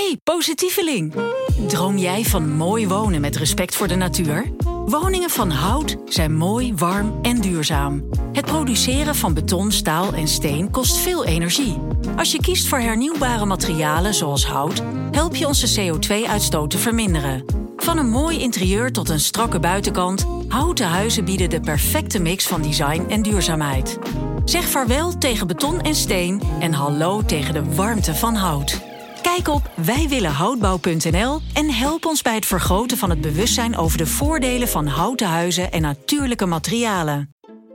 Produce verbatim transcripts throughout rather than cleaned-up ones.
Hey, positieveling! Droom jij van mooi wonen met respect voor de natuur? Woningen van hout zijn mooi, warm en duurzaam. Het produceren van beton, staal en steen kost veel energie. Als je kiest voor hernieuwbare materialen zoals hout, help je onze C O twee uitstoot te verminderen. Van een mooi interieur tot een strakke buitenkant, houten huizen bieden de perfecte mix van design en duurzaamheid. Zeg vaarwel tegen beton en steen en hallo tegen de warmte van hout. Kijk op wij willen houtbouw punt n l en help ons bij het vergroten van het bewustzijn over de voordelen van houten huizen en natuurlijke materialen.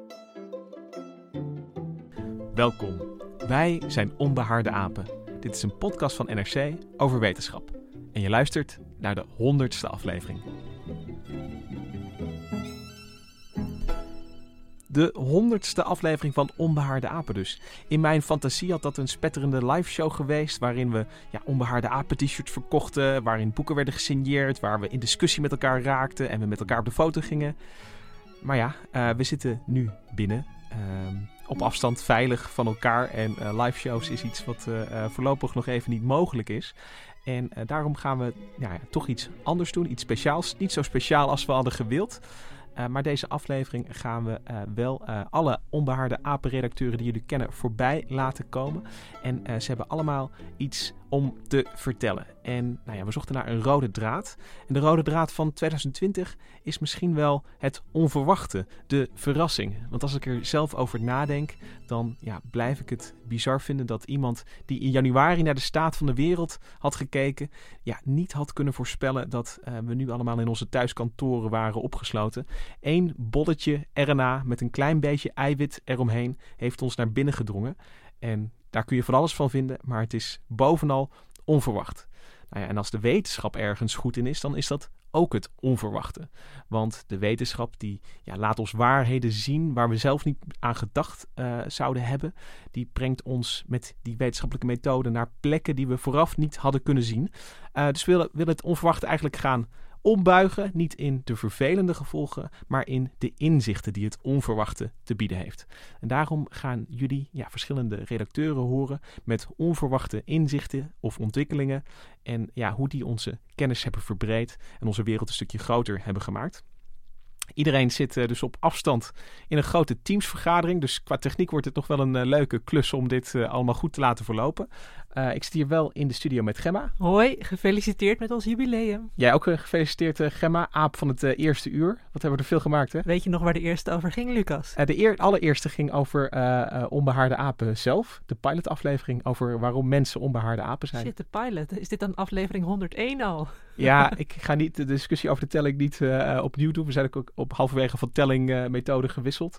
Welkom. Wij zijn Onbehaarde Apen. Dit is een podcast van N R C over wetenschap. En je luistert naar de honderdste aflevering. De honderdste aflevering van Onbehaarde Apen dus. In mijn fantasie had dat een spetterende liveshow geweest, waarin we ja, Onbehaarde Apen t-shirts verkochten, waarin boeken werden gesigneerd, waar we in discussie met elkaar raakten en we met elkaar op de foto gingen. Maar ja, uh, we zitten nu binnen, uh, op afstand, veilig van elkaar. En uh, liveshows is iets wat uh, uh, voorlopig nog even niet mogelijk is. En uh, daarom gaan we ja, ja, toch iets anders doen, iets speciaals. Niet zo speciaal als we hadden gewild. Uh, maar deze aflevering gaan we uh, wel uh, alle Onbehaarde Apen-redacteuren die jullie kennen voorbij laten komen. En uh, ze hebben allemaal iets om te vertellen. En nou ja, we zochten naar een rode draad. En de rode draad van twintig twintig is misschien wel het onverwachte, de verrassing. Want als ik er zelf over nadenk, dan ja, blijf ik het bizar vinden dat iemand die in januari naar de staat van de wereld had gekeken, ja, niet had kunnen voorspellen dat uh, we nu allemaal in onze thuiskantoren waren opgesloten. Eén bolletje R N A met een klein beetje eiwit eromheen heeft ons naar binnen gedrongen. En daar kun je van alles van vinden, maar het is bovenal onverwacht. Nou ja, en als de wetenschap ergens goed in is, dan is dat ook het onverwachte. Want de wetenschap die ja, laat ons waarheden zien waar we zelf niet aan gedacht uh, zouden hebben. Die brengt ons met die wetenschappelijke methode naar plekken die we vooraf niet hadden kunnen zien. Uh, dus we willen, willen het onverwachte eigenlijk gaan ombuigen, niet in de vervelende gevolgen, maar in de inzichten die het onverwachte te bieden heeft. En daarom gaan jullie ja, verschillende redacteuren horen met onverwachte inzichten of ontwikkelingen en ja, hoe die onze kennis hebben verbreed en onze wereld een stukje groter hebben gemaakt. Iedereen zit uh, dus op afstand in een grote teamsvergadering. Dus qua techniek wordt het nog wel een uh, leuke klus om dit uh, allemaal goed te laten verlopen. Uh, ik zit hier wel in de studio met Gemma. Hoi, gefeliciteerd met ons jubileum. Jij ook uh, gefeliciteerd uh, Gemma, aap van het uh, eerste uur. Wat hebben we er veel gemaakt, hè? Weet je nog waar de eerste over ging, Lucas? Uh, de eer- allereerste ging over uh, uh, onbehaarde apen zelf. De pilotaflevering over waarom mensen onbehaarde apen zijn. Shit, de pilot. Is dit dan aflevering honderdéén al? Ja, ik ga niet de discussie over de telling niet uh, opnieuw doen. We zijn ook op halverwege van tellingmethode uh, gewisseld.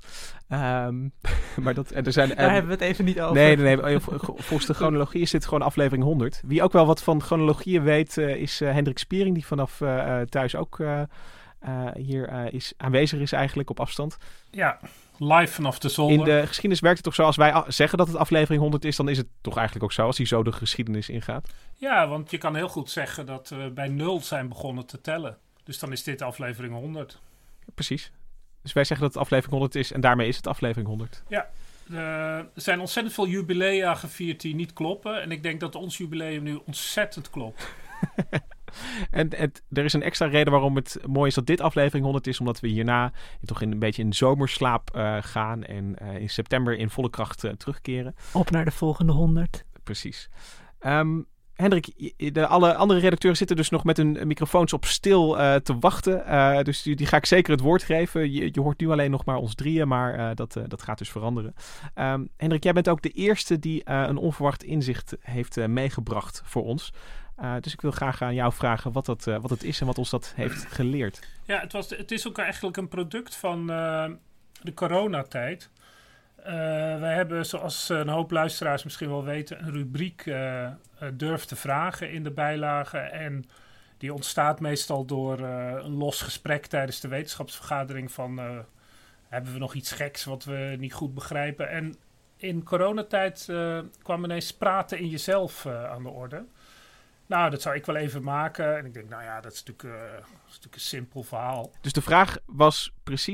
Um, maar dat, en er zijn, uh, Daar hebben we het even niet over. Nee, nee, nee. Volgens de chronologie is dit gewoon aflevering honderd. Wie ook wel wat van chronologieën weet, uh, is uh, Hendrik Spiering, die vanaf uh, thuis ook uh, uh, hier uh, is, aanwezig is eigenlijk op afstand. Ja, live vanaf de zolder. In de geschiedenis werkt het toch zo, als wij a- zeggen dat het aflevering honderd is, dan is het toch eigenlijk ook zo, als hij zo de geschiedenis ingaat. Ja, want je kan heel goed zeggen dat we bij nul zijn begonnen te tellen. Dus dan is dit aflevering honderd. Ja, precies. Dus wij zeggen dat het aflevering honderd is en daarmee is het aflevering honderd. Ja, uh, er zijn ontzettend veel jubilea gevierd die niet kloppen. En ik denk dat ons jubileum nu ontzettend klopt. En het, er is een extra reden waarom het mooi is dat dit aflevering honderd is. Omdat we hierna toch in een beetje in zomerslaap uh, gaan. En uh, in september in volle kracht uh, terugkeren. Op naar de volgende honderd. Precies. Um, Hendrik, de, alle andere redacteuren zitten dus nog met hun microfoons op stil uh, te wachten. Uh, dus die, die ga ik zeker het woord geven. Je, je hoort nu alleen nog maar ons drieën, maar uh, dat, uh, dat gaat dus veranderen. Um, Hendrik, jij bent ook de eerste die uh, een onverwacht inzicht heeft uh, meegebracht voor ons. Uh, dus ik wil graag aan jou vragen wat dat, uh, wat het is en wat ons dat heeft geleerd. Ja, het, was, het is ook eigenlijk een product van uh, de coronatijd. Uh, wij hebben, zoals een hoop luisteraars misschien wel weten, een rubriek uh, uh, Durf te vragen in de bijlage. En die ontstaat meestal door uh, een los gesprek tijdens de wetenschapsvergadering van uh, hebben we nog iets geks wat we niet goed begrijpen. En in coronatijd uh, kwam ineens praten in jezelf uh, aan de orde. Nou, dat zou ik wel even maken. En ik denk, nou ja, dat is natuurlijk, uh, dat is natuurlijk een simpel verhaal. Dus de vraag was precies,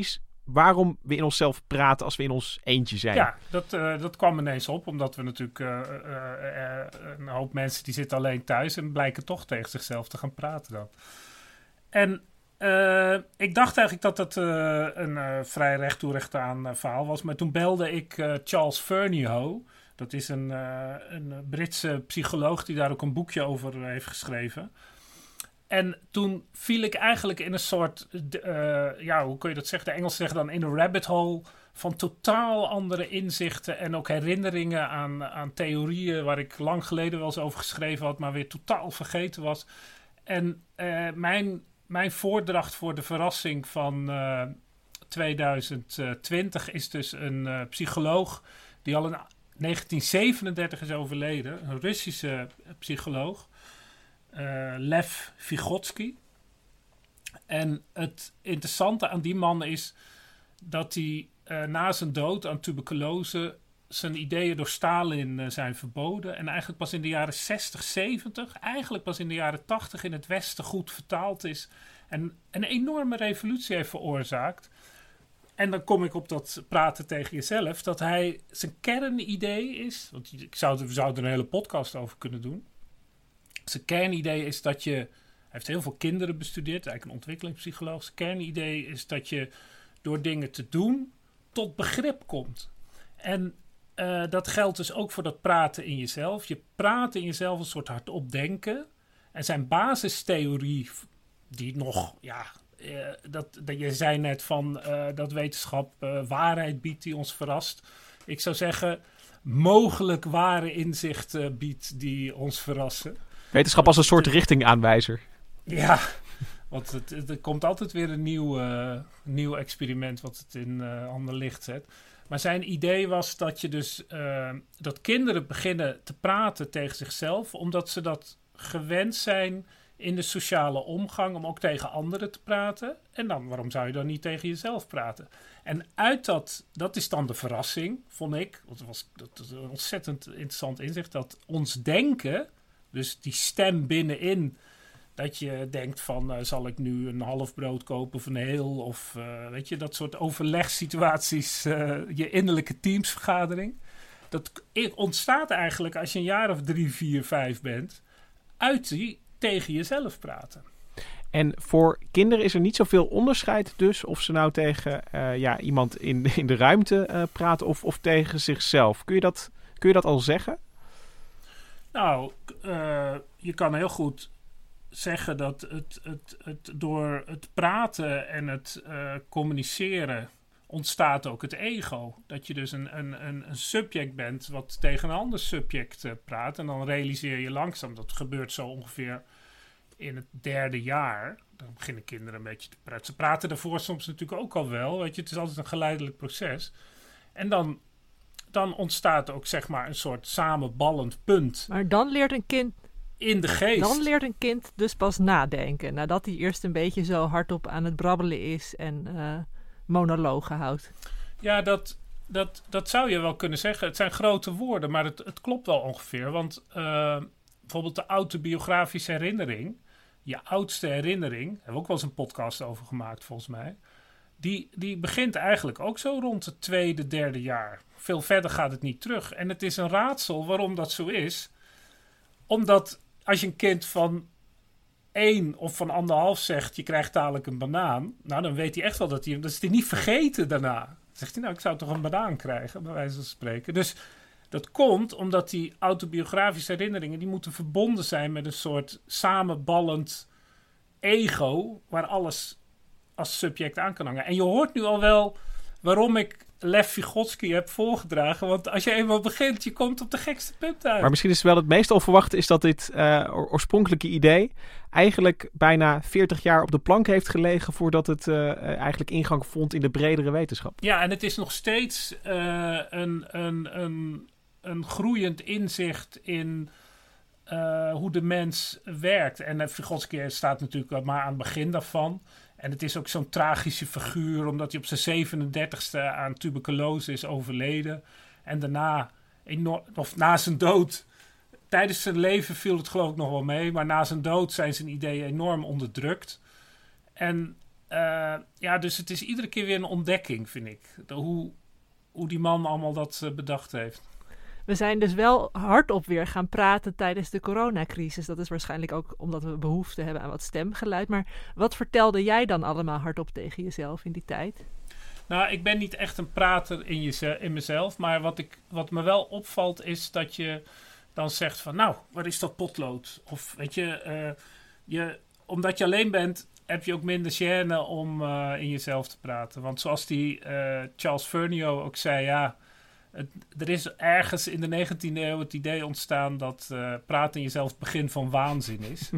waarom we in onszelf praten als we in ons eentje zijn. Ja, dat, uh, dat kwam ineens op, omdat we natuurlijk uh, uh, uh, een hoop mensen die zitten alleen thuis en blijken toch tegen zichzelf te gaan praten dan. En uh, ik dacht eigenlijk dat het uh, een uh, vrij recht toe recht aan uh, verhaal was, maar toen belde ik uh, Charles Fernyhough. Dat is een, uh, een Britse psycholoog die daar ook een boekje over uh, heeft geschreven. En toen viel ik eigenlijk in een soort, uh, ja, hoe kun je dat zeggen? De Engelsen zeggen dan in een rabbit hole van totaal andere inzichten en ook herinneringen aan, aan theorieën waar ik lang geleden wel eens over geschreven had, maar weer totaal vergeten was. En uh, mijn, mijn voordracht voor de verrassing van uh, twintig twintig is dus een uh, psycholoog die al in negentien zevenendertig is overleden, een Russische psycholoog. Uh, Lev Vygotsky. En het interessante aan die man is dat hij uh, na zijn dood aan tuberculose zijn ideeën door Stalin uh, zijn verboden en eigenlijk pas in de jaren zestig, zeventig, eigenlijk pas in de jaren tachtig in het Westen goed vertaald is en een enorme revolutie heeft veroorzaakt. En dan kom ik op dat praten tegen jezelf, dat hij zijn kernidee is, want ik zou, we zouden er een hele podcast over kunnen doen. Zijn kernidee is dat je, hij heeft heel veel kinderen bestudeerd, eigenlijk een ontwikkelingspsycholoog. Zijn kernidee is dat je door dingen te doen tot begrip komt. En uh, dat geldt dus ook voor dat praten in jezelf. Je praat in jezelf een soort hardop denken. En zijn basistheorie, die nog, ja, uh, dat, dat je zei net van uh, dat wetenschap uh, waarheid biedt die ons verrast. Ik zou zeggen, mogelijk ware inzichten biedt die ons verrassen. Wetenschap als een soort richtingaanwijzer. Ja, want het, het, er komt altijd weer een nieuw, uh, nieuw experiment wat het in uh, ander licht zet. Maar zijn idee was dat je dus uh, dat kinderen beginnen te praten tegen zichzelf, omdat ze dat gewend zijn in de sociale omgang om ook tegen anderen te praten. En dan, waarom zou je dan niet tegen jezelf praten? En uit dat, dat is dan de verrassing, vond ik, want het was dat was een ontzettend interessant inzicht, dat ons denken, dus die stem binnenin, dat je denkt van, uh, zal ik nu een half brood kopen of een heel, of uh, weet je, dat soort overlegssituaties, uh, je innerlijke teamsvergadering. Dat ontstaat eigenlijk als je een jaar of drie, vier, vijf bent, uit die tegen jezelf praten. En voor kinderen is er niet zoveel onderscheid dus of ze nou tegen uh, ja, iemand in, in de ruimte uh, praten of, of tegen zichzelf. Kun je dat, kun je dat al zeggen? Nou, uh, je kan heel goed zeggen dat het, het, het door het praten en het uh, communiceren ontstaat ook het ego. Dat je dus een, een, een, een subject bent wat tegen een ander subject uh, praat. En dan realiseer je langzaam, dat gebeurt zo ongeveer in het derde jaar. Dan beginnen kinderen een beetje te praten. Ze praten daarvoor soms natuurlijk ook al wel. Weet je, het is altijd een geleidelijk proces. En dan, dan ontstaat ook zeg maar een soort samenballend punt. Maar dan leert een kind in de geest. Dan leert een kind dus pas nadenken. Nadat hij eerst een beetje zo hardop aan het brabbelen is en uh, monologen houdt. Ja, dat, dat, dat zou je wel kunnen zeggen. Het zijn grote woorden, maar het, het klopt wel ongeveer. Want uh, bijvoorbeeld de autobiografische herinnering, je oudste herinnering, hebben we ook wel eens een podcast over gemaakt volgens mij. Die, die begint eigenlijk ook zo rond het tweede, derde jaar. Veel verder gaat het niet terug. En het is een raadsel waarom dat zo is. Omdat als je een kind van één of van anderhalf zegt, je krijgt dadelijk een banaan. Nou, dan weet hij echt wel dat hij, dat is hij niet vergeten daarna. Dan zegt hij, nou, ik zou toch een banaan krijgen, bij wijze van spreken. Dus dat komt omdat die autobiografische herinneringen, die moeten verbonden zijn met een soort samenballend ego, waar alles als subject aan kan hangen. En je hoort nu al wel waarom ik Lev Vygotsky heb voorgedragen. Want als je eenmaal begint, je komt op de gekste punten uit. Maar misschien is wel het meest onverwachte is dat dit uh, oorspronkelijke idee eigenlijk bijna veertig jaar op de plank heeft gelegen voordat het uh, eigenlijk ingang vond in de bredere wetenschap. Ja, en het is nog steeds uh, een, een, een, een groeiend inzicht in uh, hoe de mens werkt. En uh, Vygotsky staat natuurlijk maar aan het begin daarvan. En het is ook zo'n tragische figuur, omdat hij op zijn zevenendertigste aan tuberculose is overleden. En daarna, enorm, of na zijn dood, tijdens zijn leven viel het geloof ik nog wel mee, maar na zijn dood zijn zijn ideeën enorm onderdrukt. En uh, ja, dus het is iedere keer weer een ontdekking, vind ik. De, hoe, hoe die man allemaal dat uh, bedacht heeft. We zijn dus wel hardop weer gaan praten tijdens de coronacrisis. Dat is waarschijnlijk ook omdat we behoefte hebben aan wat stemgeluid. Maar wat vertelde jij dan allemaal hardop tegen jezelf in die tijd? Nou, ik ben niet echt een prater in, je, in mezelf. Maar wat, ik, wat me wel opvalt is dat je dan zegt van... Nou, waar is dat potlood? Of weet je, uh, je omdat je alleen bent... heb je ook minder gêne om uh, in jezelf te praten. Want zoals die uh, Charles Vernio ook zei... ja, het, er is ergens in de negentiende eeuw het idee ontstaan... dat uh, praten in jezelf het begin van waanzin is.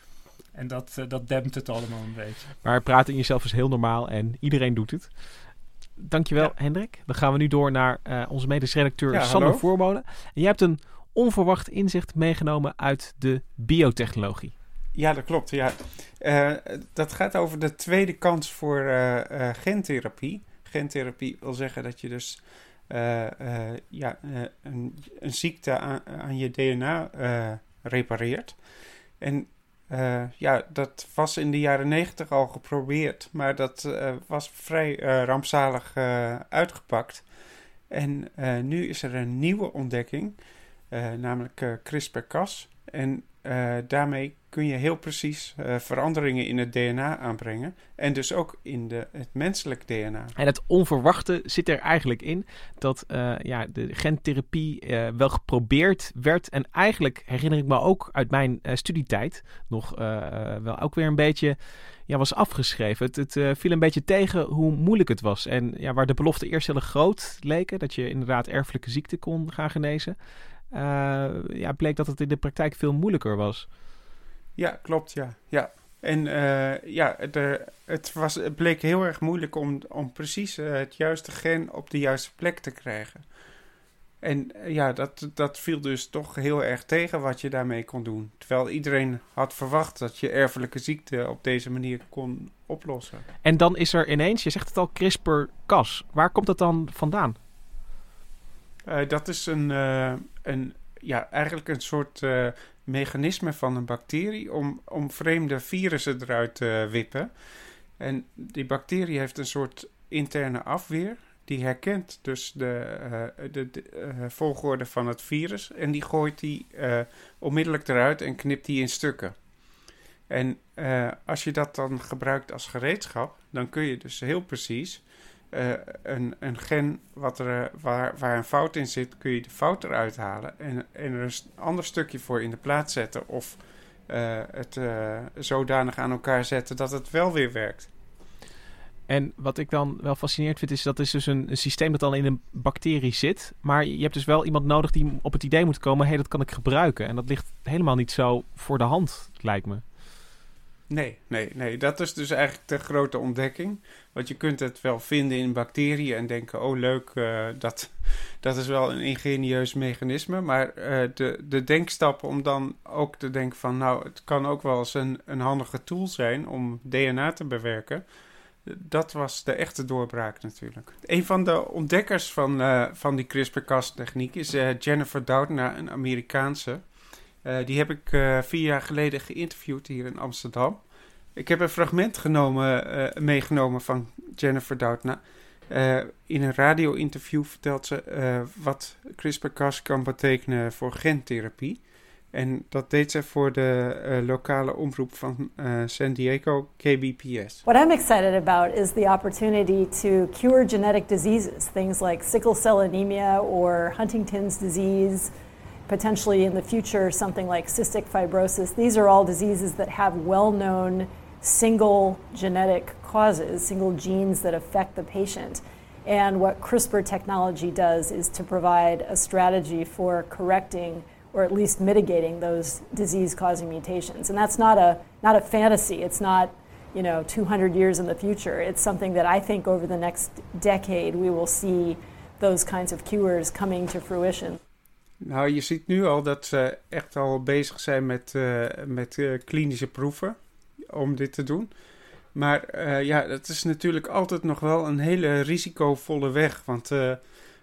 En dat, uh, dat dempt het allemaal een beetje. Maar praten in jezelf is heel normaal en iedereen doet het. Dankjewel, ja. Hendrik. Dan gaan we nu door naar uh, onze medisch redacteur ja, Sander Voormolen. En jij hebt een onverwacht inzicht meegenomen uit de biotechnologie. Ja, dat klopt. Ja. Uh, dat gaat over de tweede kans voor uh, uh, gentherapie. Gentherapie wil zeggen dat je dus uh, uh, ja, uh, een, een ziekte aan, aan je D N A uh, repareert. En uh, ja, dat was in de jaren negentig al geprobeerd, maar dat uh, was vrij uh, rampzalig uh, uitgepakt. En uh, nu is er een nieuwe ontdekking, uh, namelijk uh, CRISPR-Cas. En uh, daarmee kun je heel precies uh, veranderingen in het D N A aanbrengen. En dus ook in de, het menselijk D N A. En het onverwachte zit er eigenlijk in dat uh, ja, de gentherapie uh, wel geprobeerd werd. En eigenlijk herinner ik me ook uit mijn uh, studietijd nog uh, wel ook weer een beetje ja, was afgeschreven. Het, het uh, viel een beetje tegen hoe moeilijk het was. En ja, waar de beloften eerst heel groot leken, dat je inderdaad erfelijke ziekten kon gaan genezen. Uh, ja, bleek dat het in de praktijk veel moeilijker was. Ja, klopt, ja. ja. En uh, ja, de, het, was, het bleek heel erg moeilijk om, om precies uh, het juiste gen op de juiste plek te krijgen. En uh, ja, dat, dat viel dus toch heel erg tegen wat je daarmee kon doen. Terwijl iedereen had verwacht dat je erfelijke ziekte op deze manier kon oplossen. En dan is er ineens, je zegt het al, CRISPR-Cas. Waar komt dat dan vandaan? Uh, dat is een, uh, een, ja, eigenlijk een soort uh, mechanisme van een bacterie om, om vreemde virussen eruit te uh, wippen. En die bacterie heeft een soort interne afweer. Die herkent dus de, uh, de, de uh, volgorde van het virus en die gooit die uh, onmiddellijk eruit en knipt die in stukken. En uh, als je dat dan gebruikt als gereedschap, dan kun je dus heel precies... Uh, een, een gen wat er, waar, waar een fout in zit, kun je de fout eruit halen en, en er een ander stukje voor in de plaats zetten of uh, het uh, zodanig aan elkaar zetten dat het wel weer werkt. En wat ik dan wel fascinerend vind is dat is dus een, een systeem dat dan in een bacterie zit, maar je hebt dus wel iemand nodig die op het idee moet komen, hé, hey, dat kan ik gebruiken. En dat ligt helemaal niet zo voor de hand, lijkt me. Nee, nee, nee. Dat is dus eigenlijk de grote ontdekking. Want je kunt het wel vinden in bacteriën en denken, oh leuk, uh, dat, dat is wel een ingenieus mechanisme. Maar uh, de, de denkstap om dan ook te denken van, nou, het kan ook wel eens een, een handige tool zijn om D N A te bewerken. Dat was de echte doorbraak natuurlijk. Een van de ontdekkers van, uh, van die CRISPR-Cas techniek is uh, Jennifer Doudna, een Amerikaanse. Uh, die heb ik uh, vier jaar geleden geïnterviewd hier in Amsterdam. Ik heb een fragment genomen, uh, meegenomen van Jennifer Doudna. Uh, in een radio-interview vertelt ze uh, wat CRISPR-Cas kan betekenen voor gentherapie. En dat deed ze voor de uh, lokale omroep van uh, San Diego, K B P S. What I'm excited about is the opportunity to cure genetic diseases, things like sickle cell anemia or Huntington's disease, potentially in the future something like cystic fibrosis. These are all diseases that have well-known single genetic causes, single genes that affect the patient. And what CRISPR technology does is to provide a strategy for correcting or at least mitigating those disease-causing mutations. And that's not a not a fantasy. It's not, you know, two hundred years in the future. It's something that I think over the next decade we will see those kinds of cures coming to fruition. Nou, je ziet nu al dat ze echt al bezig zijn met, uh, met uh, klinische proeven om dit te doen. Maar uh, ja, dat is natuurlijk altijd nog wel een hele risicovolle weg. Want uh, uh,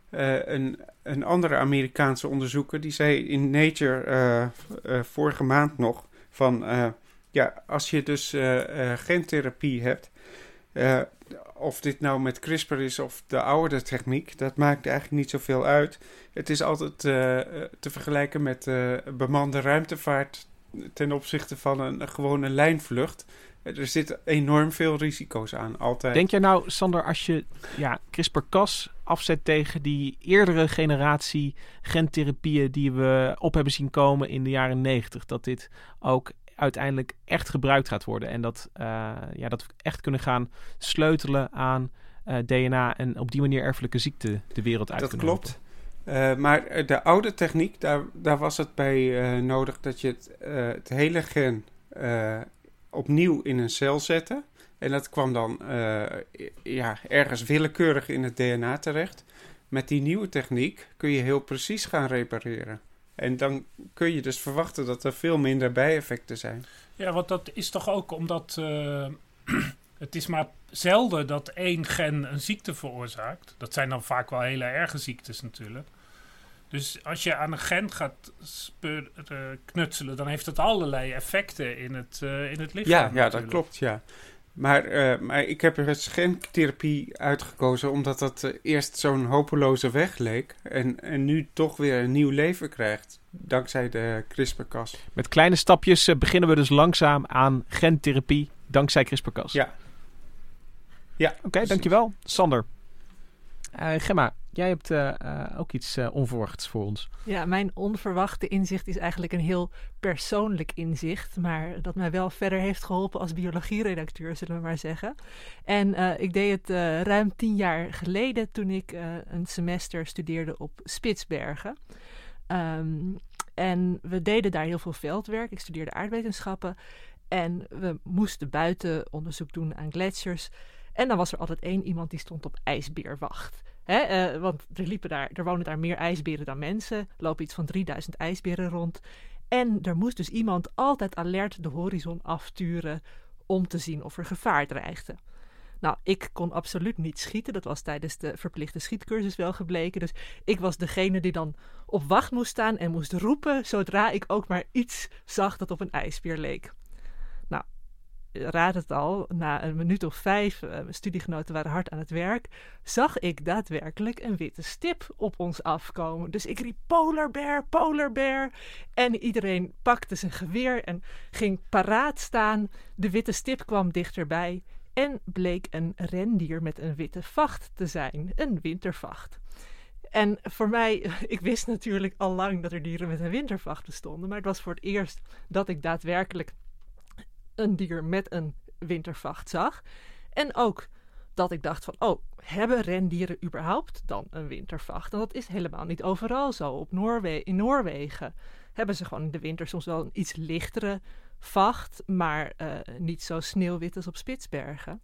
een, een andere Amerikaanse onderzoeker die zei in Nature uh, uh, vorige maand nog van... Uh, ja, als je dus uh, uh, gentherapie hebt, Uh, of dit nou met CRISPR is of de oude techniek, dat maakt eigenlijk niet zoveel uit. Het is altijd uh, te vergelijken met uh, bemande ruimtevaart ten opzichte van een gewone lijnvlucht. Er zitten enorm veel risico's aan, altijd. Denk jij nou, Sander, als je ja, CRISPR-Cas afzet tegen die eerdere generatie gentherapieën die we op hebben zien komen in de jaren negentig, dat dit ook uiteindelijk echt gebruikt gaat worden en dat, uh, ja, dat we echt kunnen gaan sleutelen aan uh, D N A en op die manier erfelijke ziekten de wereld uit dat kunnen klopt. Uh, maar de oude techniek, daar, daar was het bij uh, nodig dat je het, uh, het hele gen uh, opnieuw in een cel zette. En dat kwam dan uh, ja, ergens willekeurig in het D N A terecht. Met die nieuwe techniek kun je heel precies gaan repareren. En dan kun je dus verwachten dat er veel minder bijeffecten zijn. Ja, want dat is toch ook omdat uh, het is maar zelden dat één gen een ziekte veroorzaakt. Dat zijn dan vaak wel hele erge ziektes natuurlijk. Dus als je aan een gen gaat speur, uh, knutselen, dan heeft het allerlei effecten in het, uh, in het lichaam. Ja, natuurlijk. ja, dat klopt, ja. Maar, uh, maar ik heb er dus gentherapie uitgekozen omdat dat uh, eerst zo'n hopeloze weg leek. En, en nu toch weer een nieuw leven krijgt. Dankzij de CRISPR-Cas. Met kleine stapjes uh, beginnen we dus langzaam aan gentherapie. Dankzij CRISPR-Cas. Ja. Ja. Oké, okay, dankjewel. Sander. Uh, Gemma, jij hebt uh, uh, ook iets uh, onverwachts voor ons. Ja, mijn onverwachte inzicht is eigenlijk een heel persoonlijk inzicht, maar dat mij wel verder heeft geholpen als biologieredacteur, zullen we maar zeggen. En uh, ik deed het uh, ruim tien jaar geleden toen ik uh, een semester studeerde op Spitsbergen. Um, en we deden daar heel veel veldwerk. Ik studeerde aardwetenschappen en we moesten buiten onderzoek doen aan gletsjers. En dan was er altijd één iemand die stond op ijsbeerwacht. Hè, uh, want er, liepen daar, er wonen daar meer ijsberen dan mensen. Er lopen iets van drieduizend ijsberen rond. En er moest dus iemand altijd alert de horizon afturen om te zien of er gevaar dreigde. Nou, ik kon absoluut niet schieten. Dat was tijdens de verplichte schietcursus wel gebleken. Dus ik was degene die dan op wacht moest staan en moest roepen zodra ik ook maar iets zag dat op een ijsbeer leek. Nou, raad het al, na een minuut of vijf, uh, mijn studiegenoten waren hard aan het werk, zag ik daadwerkelijk een witte stip op ons afkomen. Dus ik riep polar bear, polar bear. En iedereen pakte zijn geweer en ging paraat staan. De witte stip kwam dichterbij en bleek een rendier met een witte vacht te zijn, een wintervacht. En voor mij, ik wist natuurlijk al lang dat er dieren met een wintervacht bestonden, maar het was voor het eerst dat ik daadwerkelijk een dier met een wintervacht zag. En ook dat ik dacht van, oh, hebben rendieren überhaupt dan een wintervacht? En dat is helemaal niet overal zo. Op Noorwe- in Noorwegen hebben ze gewoon in de winter soms wel een iets lichtere vacht, maar uh, niet zo sneeuwwit als op Spitsbergen.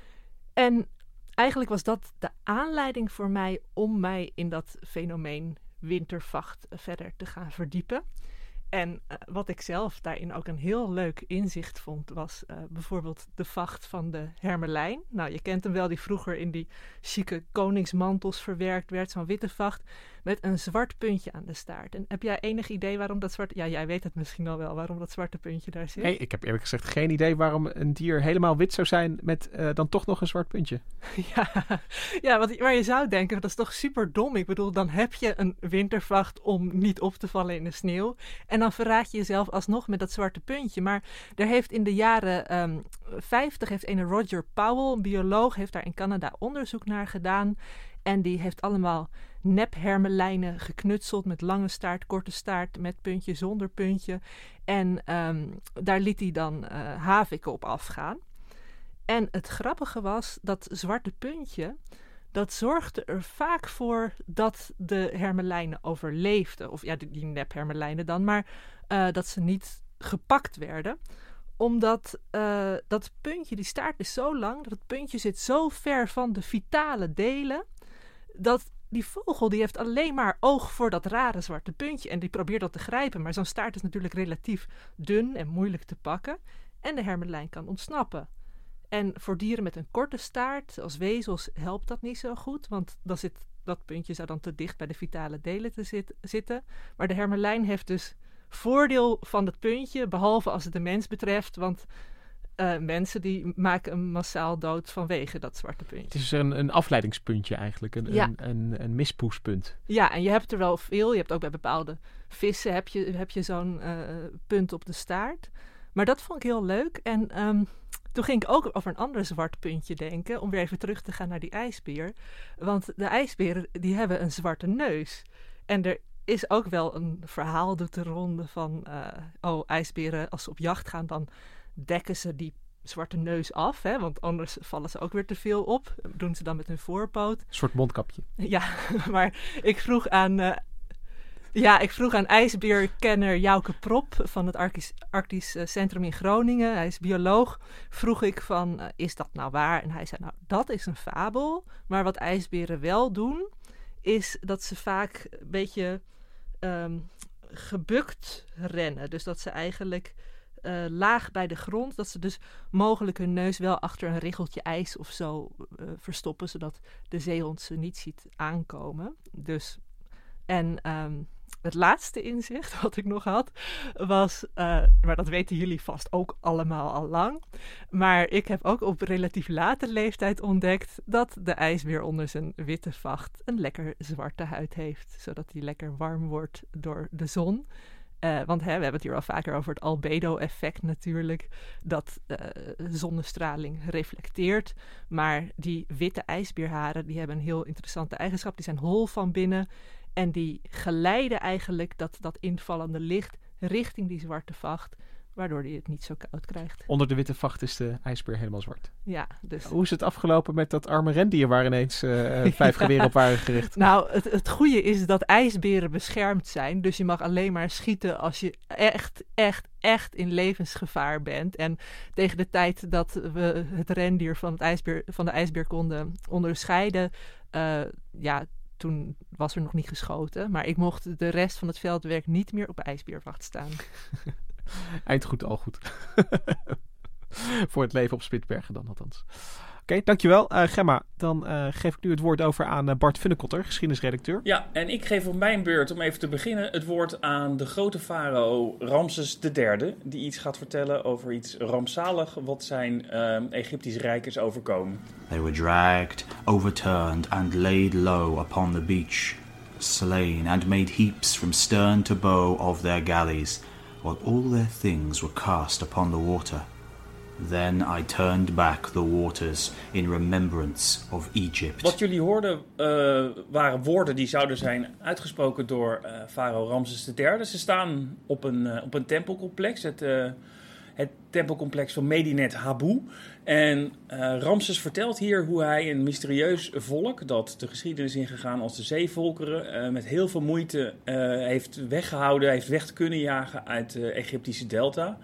En eigenlijk was dat de aanleiding voor mij om mij in dat fenomeen wintervacht verder te gaan verdiepen. En uh, wat ik zelf daarin ook een heel leuk inzicht vond, was uh, bijvoorbeeld de vacht van de hermelijn. Nou, je kent hem wel, die vroeger in die chique koningsmantels verwerkt werd, zo'n witte vacht met een zwart puntje aan de staart. En heb jij enig idee waarom dat zwarte... Ja, jij weet het misschien al wel, waarom dat zwarte puntje daar zit. Nee, ik heb eerlijk gezegd geen idee waarom een dier helemaal wit zou zijn met uh, dan toch nog een zwart puntje. Ja, ja want, maar je zou denken, dat is toch super dom. Ik bedoel, dan heb je een wintervacht om niet op te vallen in de sneeuw. En dan verraad je jezelf alsnog met dat zwarte puntje. Maar er heeft in de jaren um, vijftig heeft een Roger Powell, een bioloog, heeft daar in Canada onderzoek naar gedaan. En die heeft allemaal nephermelijnen geknutseld met lange staart, korte staart, met puntje, zonder puntje. En um, daar liet hij dan uh, haviken op afgaan. En het grappige was, dat zwarte puntje, dat zorgde er vaak voor dat de hermelijnen overleefden. Of ja, die, die nephermelijnen dan, maar uh, dat ze niet gepakt werden. Omdat uh, dat puntje, die staart is zo lang, dat het puntje zit zo ver van de vitale delen, dat die vogel die heeft alleen maar oog voor dat rare zwarte puntje en die probeert dat te grijpen. Maar zo'n staart is natuurlijk relatief dun en moeilijk te pakken. En de hermelijn kan ontsnappen. En voor dieren met een korte staart, zoals wezels, helpt dat niet zo goed. Want dan zit, dat puntje zou dan te dicht bij de vitale delen te zit, zitten. Maar de hermelijn heeft dus voordeel van dat puntje, behalve als het de mens betreft. Want uh, mensen die maken hem massaal dood vanwege dat zwarte puntje. Het is een, een afleidingspuntje eigenlijk, een, Ja. een, een, een mispoespunt. Ja, en je hebt er wel veel. Je hebt ook bij bepaalde vissen heb je, heb je zo'n uh, punt op de staart. Maar dat vond ik heel leuk. En um, toen ging ik ook over een ander zwart puntje denken, om weer even terug te gaan naar die ijsbeer. Want de ijsberen, die hebben een zwarte neus. En er is ook wel een verhaal doet de ronde van, uh, oh, ijsberen, als ze op jacht gaan, dan dekken ze die zwarte neus af, hè, want anders vallen ze ook weer te veel op. Dat doen ze dan met hun voorpoot. Een soort mondkapje. Ja, maar ik vroeg aan, uh, ja, ik vroeg aan ijsbeerkenner Jouke Prop van het Arktisch, Arktisch uh, Centrum in Groningen. Hij is bioloog. Vroeg ik van, uh, is dat nou waar? En hij zei, nou, dat is een fabel. Maar wat ijsberen wel doen, is dat ze vaak een beetje um, gebukt rennen. Dus dat ze eigenlijk uh, laag bij de grond, dat ze dus mogelijk hun neus wel achter een riggeltje ijs of zo uh, verstoppen, zodat de zeehond ze niet ziet aankomen. Dus, en um, het laatste inzicht wat ik nog had, was, uh, maar dat weten jullie vast ook allemaal al lang, maar ik heb ook op relatief late leeftijd ontdekt dat de ijsbeer onder zijn witte vacht een lekker zwarte huid heeft, zodat hij lekker warm wordt door de zon. Uh, want hè, we hebben het hier al vaker over het albedo-effect natuurlijk, dat uh, zonnestraling reflecteert. Maar die witte ijsbeerharen, die hebben een heel interessante eigenschap. Die zijn hol van binnen en die geleiden eigenlijk dat, dat invallende licht richting die zwarte vacht, waardoor hij het niet zo koud krijgt. Onder de witte vacht is de ijsbeer helemaal zwart. Ja, dus... Hoe is het afgelopen met dat arme rendier waar ineens uh, vijf ja. geweren op waren gericht? Nou, het, het goede is dat ijsberen beschermd zijn. Dus je mag alleen maar schieten als je echt, echt, echt in levensgevaar bent. En tegen de tijd dat we het rendier van, het ijsbeer, van de ijsbeer konden onderscheiden, uh, ja, toen was er nog niet geschoten. Maar ik mocht de rest van het veldwerk niet meer op ijsbeerwacht staan. Eind goed, al goed. Voor het leven op Spitsbergen dan althans. Oké, okay, dankjewel. Uh, Gemma, dan uh, geef ik nu het woord over aan uh, Bart Funnekotter, geschiedenisredacteur. Ja, en ik geef op mijn beurt, om even te beginnen, het woord aan de grote farao Ramses de derde, die iets gaat vertellen over iets rampzalig wat zijn uh, Egyptische rijk is overkomen. They were dragged, overturned and laid low upon the beach, slain and made heaps from stern to bow of their galleys, while all their things were cast upon the water. Then I turned back the waters in remembrance of Egypt. Wat jullie hoorden uh, waren woorden die zouden zijn uitgesproken door uh, farao Ramses de derde. Ze staan op een, uh, op een tempelcomplex, het, uh, het tempelcomplex van Medinet Habu. En uh, Ramses vertelt hier hoe hij een mysterieus volk, dat de geschiedenis ingegaan als de zeevolkeren, uh, met heel veel moeite uh, heeft weggehouden, heeft weg kunnen jagen uit de Egyptische delta.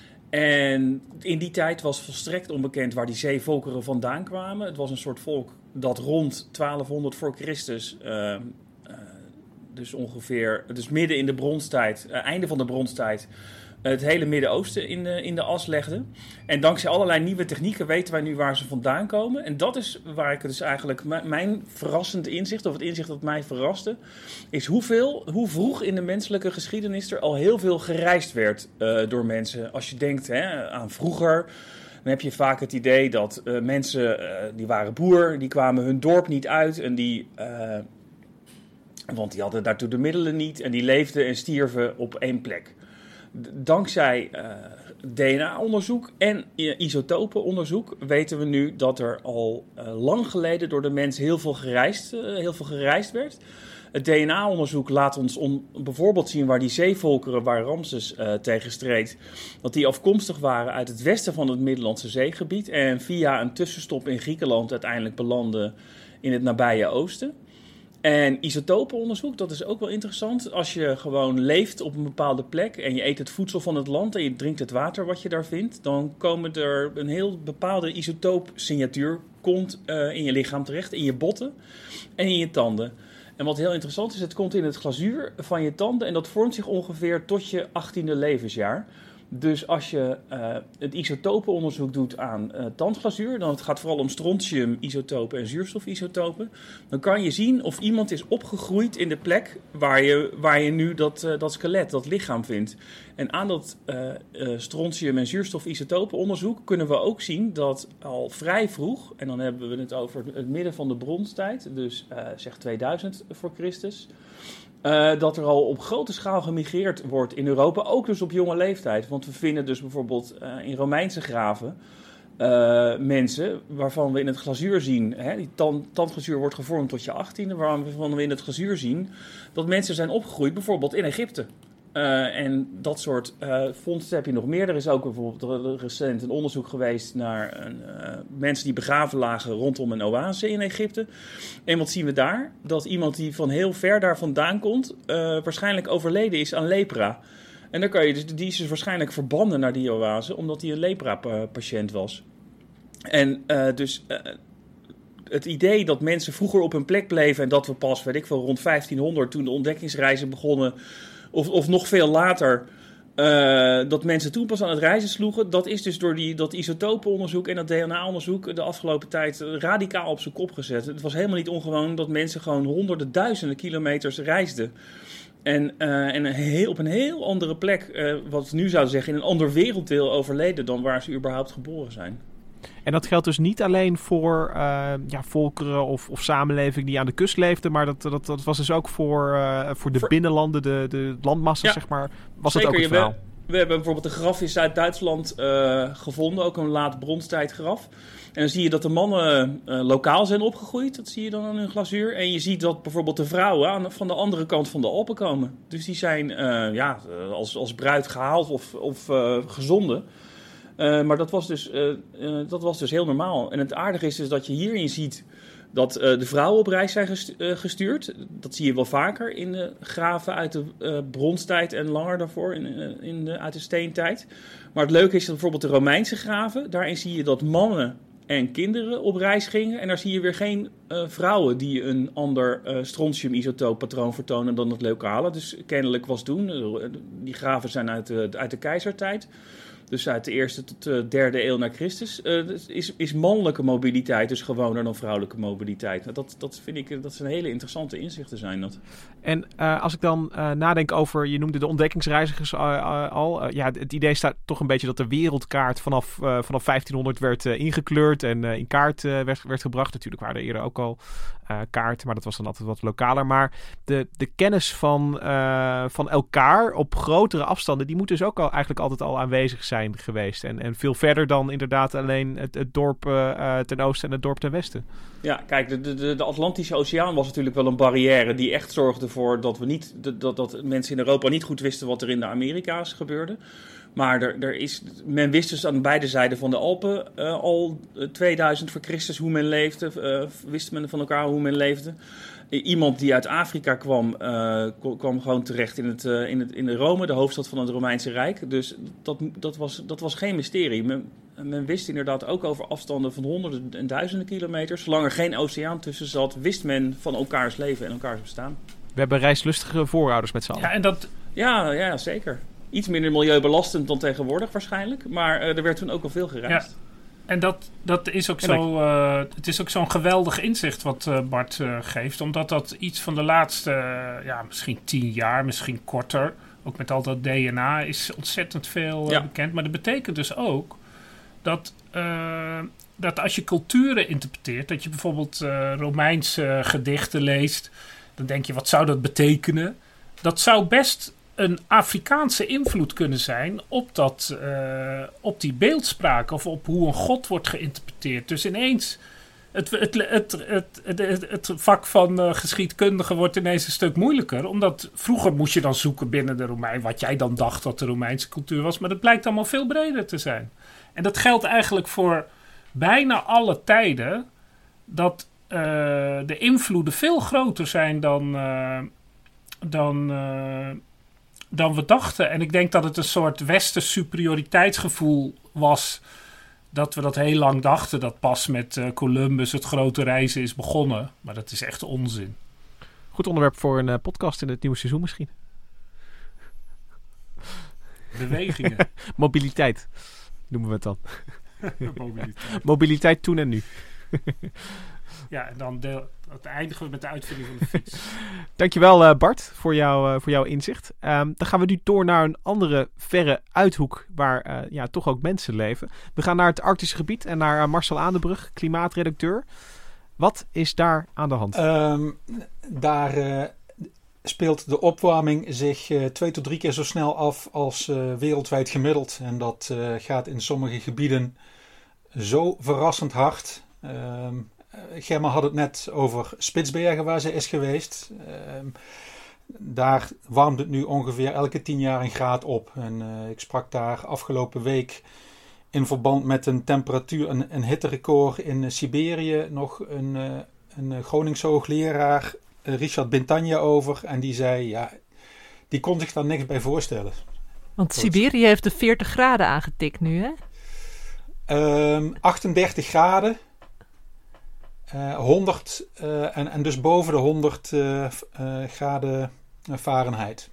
En in die tijd was volstrekt onbekend waar die zeevolkeren vandaan kwamen. Het was een soort volk dat rond twaalfhonderd voor Christus, uh, uh, dus ongeveer, dus midden in de bronstijd, uh, einde van de bronstijd, het hele Midden-Oosten in de, in de as legde. En dankzij allerlei nieuwe technieken weten wij nu waar ze vandaan komen. En dat is waar ik dus eigenlijk, m- mijn verrassend inzicht, of het inzicht dat mij verraste, is hoeveel, hoe vroeg in de menselijke geschiedenis er al heel veel gereisd werd uh, door mensen. Als je denkt hè, aan vroeger, dan heb je vaak het idee dat uh, mensen, uh, die waren boer, die kwamen hun dorp niet uit en die... Uh, want die hadden daartoe de middelen niet en die leefden en stierven op één plek. Dankzij uh, D N A-onderzoek en uh, isotopenonderzoek weten we nu dat er al uh, lang geleden door de mens heel veel gereisd, uh, heel veel gereisd werd. Het D N A-onderzoek laat ons on, bijvoorbeeld zien waar die zeevolkeren, waar Ramses uh, tegen streed, dat die afkomstig waren uit het westen van het Middellandse zeegebied en via een tussenstop in Griekenland uiteindelijk belanden in het nabije oosten. En isotopenonderzoek, dat is ook wel interessant. Als je gewoon leeft op een bepaalde plek en je eet het voedsel van het land en je drinkt het water wat je daar vindt, dan komen er een heel bepaalde isotoopsignatuur komt uh, in je lichaam terecht, in je botten en in je tanden. En wat heel interessant is, het komt in het glazuur van je tanden en dat vormt zich ongeveer tot je achttiende levensjaar. Dus als je uh, het isotopenonderzoek doet aan uh, tandglazuur, dan het gaat vooral om strontium-isotopen en zuurstof-isotopen, dan kan je zien of iemand is opgegroeid in de plek waar je, waar je nu dat, uh, dat skelet, dat lichaam vindt. En aan dat uh, uh, strontium- en zuurstof-isotopenonderzoek kunnen we ook zien dat al vrij vroeg, en dan hebben we het over het midden van de bronstijd, dus uh, zeg tweeduizend voor Christus, Uh, dat er al op grote schaal gemigreerd wordt in Europa, ook dus op jonge leeftijd. Want we vinden dus bijvoorbeeld uh, in Romeinse graven uh, mensen waarvan we in het glazuur zien, hè, die tand, tandglazuur wordt gevormd tot je achttiende, waarvan we in het glazuur zien dat mensen zijn opgegroeid bijvoorbeeld in Egypte. Uh, en dat soort uh, vondsten heb je nog meer. Er is ook bijvoorbeeld recent een onderzoek geweest naar een, uh, mensen die begraven lagen rondom een oase in Egypte. En wat zien we daar? Dat iemand die van heel ver daar vandaan komt, uh, waarschijnlijk overleden is aan lepra. En dan kan je dus, die is dus waarschijnlijk verbannen naar die oase, omdat hij een lepra-patiënt was. En uh, dus uh, het idee dat mensen vroeger op hun plek bleven en dat we pas, weet ik veel, rond vijftienhonderd, toen de ontdekkingsreizen begonnen, Of, of nog veel later, uh, dat mensen toen pas aan het reizen sloegen. Dat is dus door die, dat isotopenonderzoek en dat D N A-onderzoek de afgelopen tijd radicaal op zijn kop gezet. Het was helemaal niet ongewoon dat mensen gewoon honderden, duizenden kilometers reisden. En, uh, en een heel, op een heel andere plek, uh, wat we nu zouden zeggen, in een ander werelddeel overleden dan waar ze überhaupt geboren zijn. En dat geldt dus niet alleen voor uh, ja, volkeren of, of samenlevingen die aan de kust leefden, maar dat, dat, dat was dus ook voor, uh, voor de voor... binnenlanden, de, de landmassa's, ja, zeg maar. Was zeker, dat ook het verhaal? We, we hebben bijvoorbeeld een graf in Zuid-Duitsland uh, gevonden, ook een laat bronstijdgraf. En dan zie je dat de mannen uh, lokaal zijn opgegroeid, dat zie je dan aan hun glazuur. En je ziet dat bijvoorbeeld de vrouwen aan, van de andere kant van de Alpen komen. Dus die zijn uh, ja, als, als bruid gehaald of, of uh, gezonden. Uh, maar dat was, dus, uh, uh, dat was dus heel normaal. En het aardige is dus dat je hierin ziet dat uh, de vrouwen op reis zijn gestu- uh, gestuurd. Dat zie je wel vaker in de graven uit de uh, bronstijd en langer daarvoor, in, uh, in de, uit de steentijd. Maar het leuke is dat bijvoorbeeld de Romeinse graven, daarin zie je dat mannen en kinderen op reis gingen. En daar zie je weer geen uh, vrouwen die een ander uh, strontium-isotooppatroon vertonen dan het lokale. Dus kennelijk was toen, uh, die graven zijn uit de, uit de keizertijd. Dus uit de eerste tot de derde eeuw na Christus uh, is, is mannelijke mobiliteit dus gewoner dan vrouwelijke mobiliteit. Dat, dat vind ik, dat zijn hele interessante inzichten zijn dat. En uh, als ik dan uh, nadenk over, je noemde de ontdekkingsreizigers uh, uh, al. Uh, ja, het idee staat toch een beetje dat de wereldkaart vanaf, uh, vanaf vijftienhonderd werd uh, ingekleurd en uh, in kaart uh, werd, werd gebracht. Natuurlijk waren er eerder ook al uh, kaarten, maar dat was dan altijd wat lokaler. Maar de, de kennis van, uh, van elkaar op grotere afstanden, die moet dus ook al, eigenlijk altijd al aanwezig zijn geweest. En, en veel verder dan inderdaad alleen het, het dorp uh, ten oosten en het dorp ten westen. Ja, kijk, de, de, de Atlantische Oceaan was natuurlijk wel een barrière die echt zorgde voor dat we niet, dat, dat mensen in Europa niet goed wisten wat er in de Amerika's gebeurde. Maar er, er is, men wist dus aan beide zijden van de Alpen uh, al tweeduizend voor Christus hoe men leefde, uh, wist men van elkaar hoe men leefde. Iemand die uit Afrika kwam, uh, kwam gewoon terecht in, het, uh, in, het, in de Rome, de hoofdstad van het Romeinse Rijk. Dus dat, dat, was, dat was geen mysterie. Men, men wist inderdaad ook over afstanden van honderden en duizenden kilometers. Zolang er geen oceaan tussen zat, wist men van elkaars leven en elkaars bestaan. We hebben reislustige voorouders met z'n allen. Ja, en dat... ja, ja, zeker. Iets minder milieubelastend dan tegenwoordig waarschijnlijk. Maar uh, er werd toen ook al veel gereisd. Ja. En dat, dat is ook zo, uh, het is ook zo'n geweldig inzicht wat uh, Bart uh, geeft. Omdat dat iets van de laatste, uh, ja, misschien tien jaar, misschien korter. Ook met al dat D N A is ontzettend veel uh, ja. bekend. Maar dat betekent dus ook dat, uh, dat als je culturen interpreteert. Dat je bijvoorbeeld uh, Romeinse gedichten leest. Dan denk je, wat zou dat betekenen? Dat zou best een Afrikaanse invloed kunnen zijn op, dat, uh, op die beeldspraak of op hoe een god wordt geïnterpreteerd. Dus ineens, het, het, het, het, het, het, het vak van uh, geschiedkundige wordt ineens een stuk moeilijker. Omdat vroeger moest je dan zoeken binnen de Romein, wat jij dan dacht dat de Romeinse cultuur was. Maar dat blijkt allemaal veel breder te zijn. En dat geldt eigenlijk voor bijna alle tijden, dat uh, de invloeden veel groter zijn dan... Uh, dan uh, dan we dachten. En ik denk dat het een soort westers superioriteitsgevoel was, dat we dat heel lang dachten, dat pas met uh, Columbus het grote reizen is begonnen. Maar dat is echt onzin. Goed onderwerp voor een uh, podcast in het nieuwe seizoen misschien. bewegingen. Mobiliteit noemen we het dan. Mobiliteit. Mobiliteit toen en nu. Ja, en dan deel, dat eindigen we met de uitvinding van de fiets. Dankjewel uh, Bart voor, jou, uh, voor jouw inzicht. Um, dan gaan we nu door naar een andere verre uithoek waar uh, ja, toch ook mensen leven. We gaan naar het Arctische gebied en naar uh, Marcel Aandebrug, klimaatredacteur. Wat is daar aan de hand? Um, daar uh, speelt de opwarming zich uh, twee tot drie keer zo snel af als uh, wereldwijd gemiddeld. En dat uh, gaat in sommige gebieden zo verrassend hard. Um, Gemma had het net over Spitsbergen waar ze is geweest. Um, daar warmt het nu ongeveer elke tien jaar een graad op. En uh, ik sprak daar afgelopen week in verband met een temperatuur, een, een hitterecord in uh, Siberië, nog een, uh, een Groningse hoogleraar, uh, Richard Bintanja, over. En die zei, ja, die kon zich daar niks bij voorstellen. Want Siberië heeft de veertig graden aangetikt nu, hè? Um, achtendertig graden. Uh, honderd uh, en, en dus boven de honderd uh, uh, graden Fahrenheit.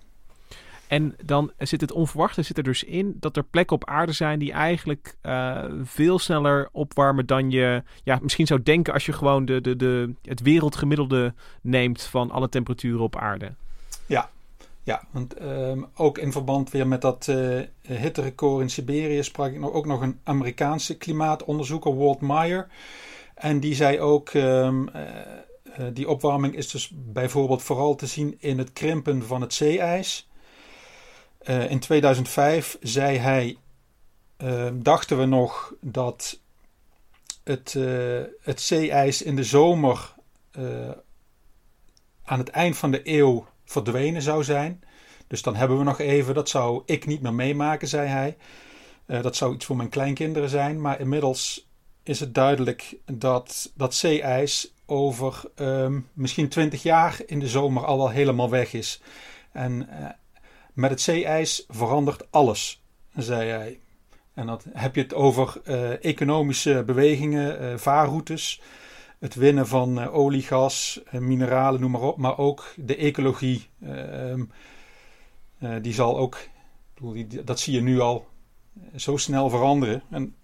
En dan zit het onverwachte zit er dus in dat er plekken op aarde zijn die eigenlijk uh, veel sneller opwarmen dan je ja, misschien zou denken als je gewoon de, de, de, het wereldgemiddelde neemt van alle temperaturen op aarde. Ja, ja want um, ook in verband weer met dat uh, hitterecord in Siberië sprak ik nog, ook nog een Amerikaanse klimaatonderzoeker, Walt Meyer. En die zei ook, um, uh, uh, die opwarming is dus bijvoorbeeld vooral te zien in het krimpen van het zeeijs. Uh, in tweeduizend vijf zei hij, uh, dachten we nog dat het, uh, het zeeijs in de zomer uh, aan het eind van de eeuw verdwenen zou zijn. Dus dan hebben we nog even, dat zou ik niet meer meemaken, zei hij. Uh, dat zou iets voor mijn kleinkinderen zijn, maar inmiddels is het duidelijk dat dat zeeijs over um, misschien twintig jaar in de zomer al wel helemaal weg is. En uh, met het zeeijs verandert alles, zei hij. En dan heb je het over uh, economische bewegingen, uh, vaarroutes, het winnen van uh, olie, gas, uh, mineralen, noem maar op. Maar ook de ecologie, uh, uh, die zal ook, die, dat zie je nu al, zo snel veranderen. En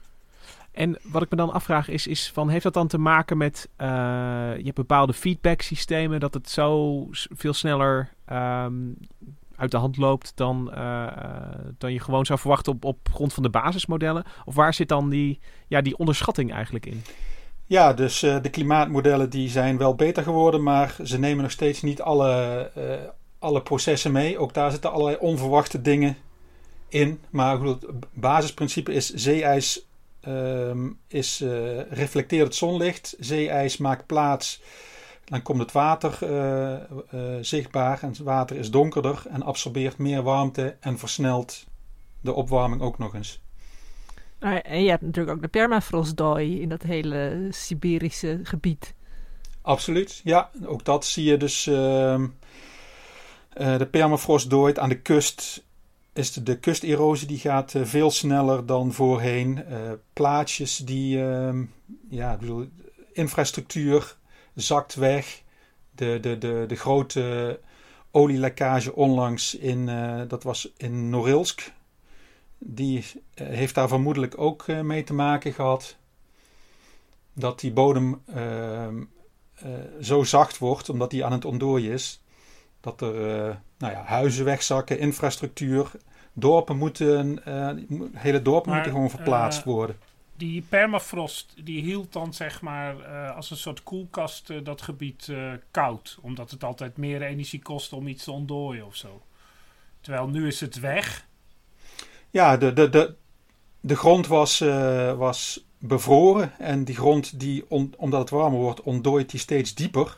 En wat ik me dan afvraag is, is van, heeft dat dan te maken met, uh, je hebt bepaalde feedback systemen, dat het zo veel sneller um, uit de hand loopt dan, uh, dan je gewoon zou verwachten op, op grond van de basismodellen? Of waar zit dan die, ja, die onderschatting eigenlijk in? Ja, dus uh, de klimaatmodellen die zijn wel beter geworden, maar ze nemen nog steeds niet alle, uh, alle processen mee. Ook daar zitten allerlei onverwachte dingen in. Maar goed, het basisprincipe is zeeijs Um, is, uh, reflecteert het zonlicht, zeeijs maakt plaats, dan komt het water uh, uh, zichtbaar en het water is donkerder en absorbeert meer warmte en versnelt de opwarming ook nog eens. En je hebt natuurlijk ook de permafrostdooi in dat hele Siberische gebied. Absoluut, ja. Ook dat zie je dus. Uh, uh, de permafrost dooit aan de kust is de, de kusterosie die gaat uh, veel sneller dan voorheen. Uh, plaatsjes die, uh, ja, bedoel, infrastructuur zakt weg. De, de, de, de grote olielekkage onlangs in, uh, dat was in Norilsk. Die uh, heeft daar vermoedelijk ook uh, mee te maken gehad. Dat die bodem uh, uh, zo zacht wordt, omdat die aan het ontdooien is. Dat er uh, nou ja, huizen wegzakken, infrastructuur. Dorpen moeten, uh, hele dorpen maar, moeten gewoon verplaatst uh, worden. Die permafrost die hield dan zeg maar uh, als een soort koelkast uh, dat gebied uh, koud. Omdat het altijd meer energie kost om iets te ontdooien of zo. Terwijl nu is het weg. Ja, de, de, de, de grond was, uh, was bevroren. En die grond, die on, omdat het warmer wordt, ontdooit die steeds dieper.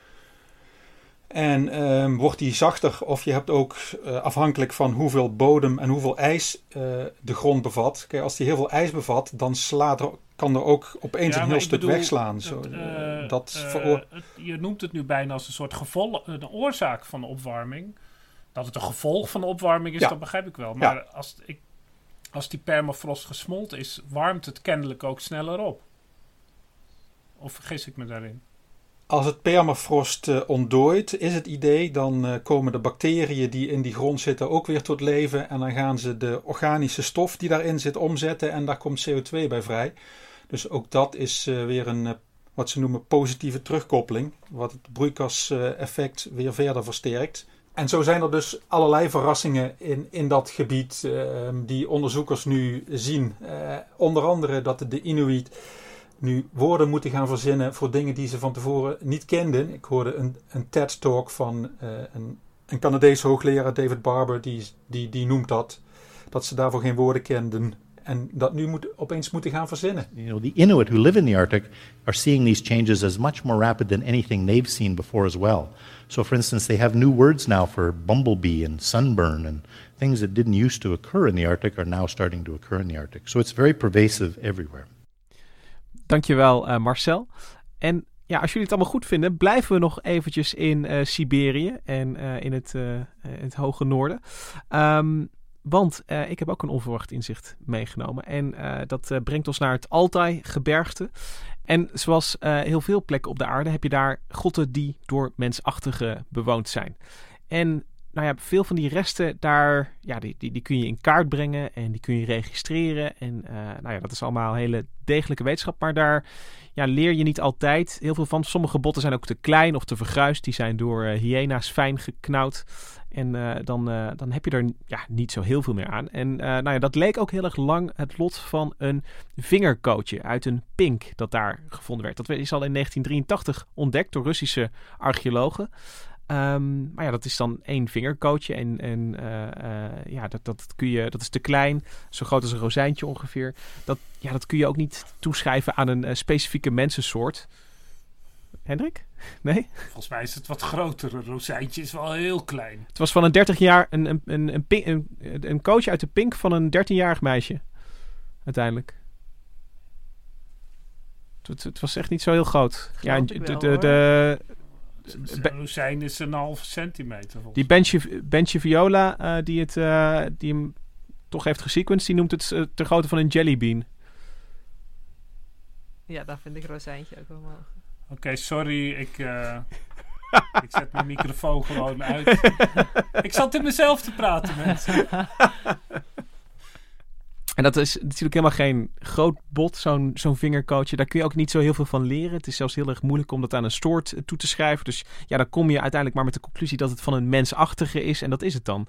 En uh, wordt die zachter, of je hebt ook uh, afhankelijk van hoeveel bodem en hoeveel ijs uh, de grond bevat. Kijk, als die heel veel ijs bevat, dan slaat er, kan er ook opeens ja, een heel stuk bedoel, wegslaan. Zo, het, uh, dat uh, veroor... het, je noemt het nu bijna als een soort gevolg, een oorzaak van de opwarming. Dat het een gevolg van de opwarming is, ja. Dat begrijp ik wel. Maar ja. als, ik, als die permafrost gesmolten is, warmt het kennelijk ook sneller op. Of vergis ik me daarin? als het permafrost uh, ontdooit, is het idee, dan uh, komen de bacteriën die in die grond zitten ook weer tot leven. En dan gaan ze de organische stof die daarin zit omzetten en daar komt C O twee bij vrij. Dus ook dat is uh, weer een, uh, wat ze noemen, positieve terugkoppeling. Wat het broeikaseffect uh, weer verder versterkt. En zo zijn er dus allerlei verrassingen in, in dat gebied uh, die onderzoekers nu zien. Uh, onder andere dat de Inuit nu woorden moeten gaan verzinnen voor dingen die ze van tevoren niet kenden. Ik hoorde een, een TED-talk van uh, een, een Canadese hoogleraar, David Barber, die, die, die noemt dat. Dat ze daarvoor geen woorden kenden. En dat nu moet, opeens moeten gaan verzinnen. You know, the Inuit who live in the Arctic are seeing these changes as much more rapid than anything they've seen before as well. So, for instance, they have new words now for bumblebee and sunburn, and things that didn't used to occur in the Arctic are now starting to occur in the Arctic. So it's very pervasive everywhere. Dankjewel, uh, Marcel. En ja, als jullie het allemaal goed vinden, blijven we nog eventjes in uh, Siberië en uh, in het, uh, het hoge noorden. Um, Want uh, ik heb ook een onverwacht inzicht meegenomen. En uh, dat uh, brengt ons naar het Altai-gebergte. En zoals uh, heel veel plekken op de aarde heb je daar grotten die door mensachtigen bewoond zijn. En nou ja, veel van die resten daar, ja, die, die, die kun je in kaart brengen en die kun je registreren. En uh, nou ja, dat is allemaal hele degelijke wetenschap. Maar daar ja, leer je niet altijd heel veel van. Sommige botten zijn ook te klein of te vergruisd. Die zijn door uh, hyena's fijn geknauwd. En uh, dan, uh, dan heb je er ja, niet zo heel veel meer aan. En uh, nou ja, dat leek ook heel erg lang het lot van een vingerkootje uit een pink dat daar gevonden werd. Dat is al in negentien drieëntachtig ontdekt door Russische archeologen. Um, maar ja, dat is dan één vingerkootje. En, en uh, uh, ja, dat, dat, kun je, dat is te klein. Zo groot als een rozijntje ongeveer. Dat, ja, dat kun je ook niet toeschrijven aan een uh, specifieke mensensoort. Hendrik? Nee? Volgens mij is het wat groter. Een rozijntje is wel heel klein. Het was van een dertig jaar... Een, een, een, een, pink, een, een coach uit de pink van een dertienjarig meisje. Uiteindelijk. Het, het was echt niet zo heel groot. Ja, wel, de... de, de, de Een rozijn is een halve centimeter. Die Benji, Benji Viola, uh, die, het, uh, die hem toch heeft gesequenced, die noemt het uh, ter grootte van een jellybean. Ja, daar vind ik rozijntje ook wel mogen. Oké, okay, sorry. Ik, uh, ik zet mijn microfoon gewoon uit. Ik zat in mezelf te praten, mensen. En dat is natuurlijk helemaal geen groot bot, zo'n, zo'n vingerkootje. Daar kun je ook niet zo heel veel van leren. Het is zelfs heel erg moeilijk om dat aan een soort toe te schrijven. Dus ja, dan kom je uiteindelijk maar met de conclusie dat het van een mensachtige is. En dat is het dan.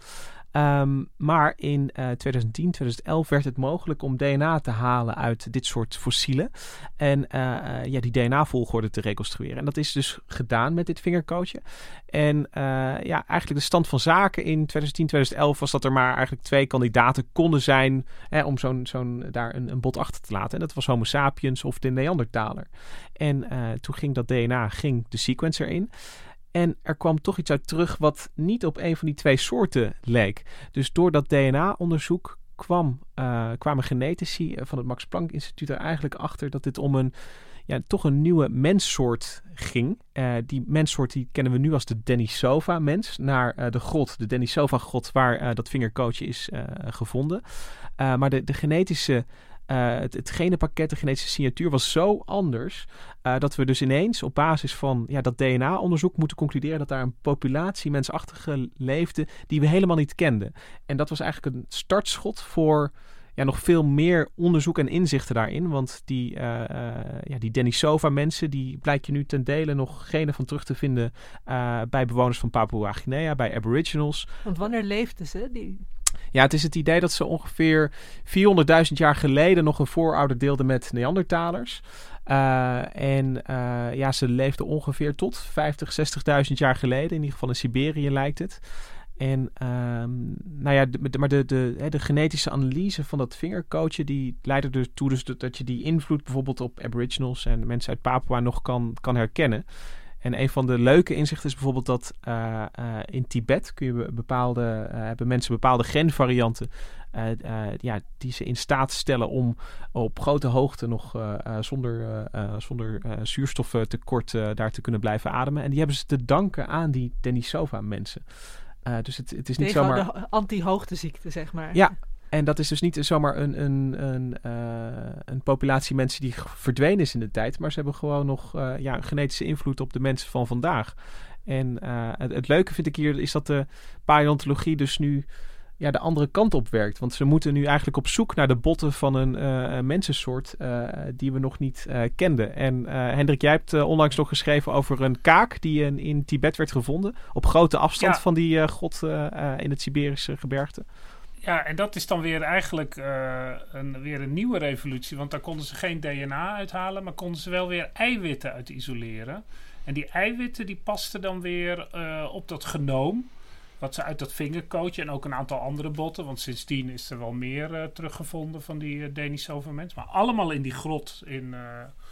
Um, maar in uh, twintig tien, twintig elf werd het mogelijk om D N A te halen uit dit soort fossielen. En uh, uh, ja, die D N A-volgorde te reconstrueren. En dat is dus gedaan met dit vingerkootje. En uh, ja, eigenlijk de stand van zaken in twintig tien, twintig elf was dat er maar eigenlijk twee kandidaten konden zijn hè, om zo'n, zo'n, daar een, een bot achter te laten. En dat was Homo sapiens of de Neandertaler. En uh, toen ging dat D N A, ging de sequencer in. En er kwam toch iets uit terug wat niet op een van die twee soorten leek. Dus door dat D N A-onderzoek kwam, uh, kwamen genetici van het Max Planck Instituut er eigenlijk achter dat dit om een, ja, toch een nieuwe menssoort ging. Uh, die menssoort die kennen we nu als de Denisova-mens, naar uh, de grot, de Denisova-grot, waar uh, dat vingerkootje is uh, gevonden. Uh, maar de, de genetische... Uh, het, het genenpakket, de genetische signatuur was zo anders uh, dat we dus ineens op basis van ja, dat D N A-onderzoek moeten concluderen dat daar een populatie mensachtigen leefde die we helemaal niet kenden. En dat was eigenlijk een startschot voor ja, nog veel meer onderzoek en inzichten daarin. Want die, uh, uh, ja, die Denisova-mensen, die blijkt je nu ten dele nog genen van terug te vinden uh, bij bewoners van Papua-Guinea, bij Aboriginals. Want wanneer leefden ze? Die... Ja, het is het idee dat ze ongeveer vierhonderdduizend jaar geleden nog een voorouder deelden met Neandertalers. Uh, en uh, ja, ze leefden ongeveer tot vijftig, zestigduizend jaar geleden. In ieder geval in Siberië lijkt het. En um, nou ja, de, maar de, de, de genetische analyse van dat vingerkootje, die leidde ertoe dus dat je die invloed bijvoorbeeld op Aboriginals en mensen uit Papua nog kan, kan herkennen. En een van de leuke inzichten is bijvoorbeeld dat uh, uh, in Tibet kun je bepaalde, uh, hebben mensen bepaalde genvarianten uh, uh, ja, die ze in staat stellen om op grote hoogte nog uh, uh, zonder, uh, uh, zonder uh, zuurstoftekort uh, daar te kunnen blijven ademen. En die hebben ze te danken aan die Denisova-mensen. Uh, dus het, het is niet Tegen zomaar... de anti-hoogteziekte, zeg maar. Ja. En dat is dus niet zomaar een, een, een, uh, een populatie mensen die verdwenen is in de tijd. Maar ze hebben gewoon nog uh, ja, een genetische invloed op de mensen van vandaag. En uh, het, het leuke vind ik hier is dat de paleontologie dus nu ja, de andere kant op werkt. Want ze moeten nu eigenlijk op zoek naar de botten van een uh, mensensoort uh, die we nog niet uh, kenden. En uh, Hendrik, jij hebt uh, onlangs nog geschreven over een kaak die in, in Tibet werd gevonden. Op grote afstand ja. van die uh, god uh, uh, in het Siberische gebergte. Ja, en dat is dan weer eigenlijk uh, een, weer een nieuwe revolutie. Want daar konden ze geen D N A uithalen, maar konden ze wel weer eiwitten uit isoleren. En die eiwitten die pasten dan weer uh, op dat genoom. Wat ze uit dat vingerkootje en ook een aantal andere botten. Want sindsdien is er wel meer uh, teruggevonden van die uh, Denisova-mens. Maar allemaal in die grot in, uh,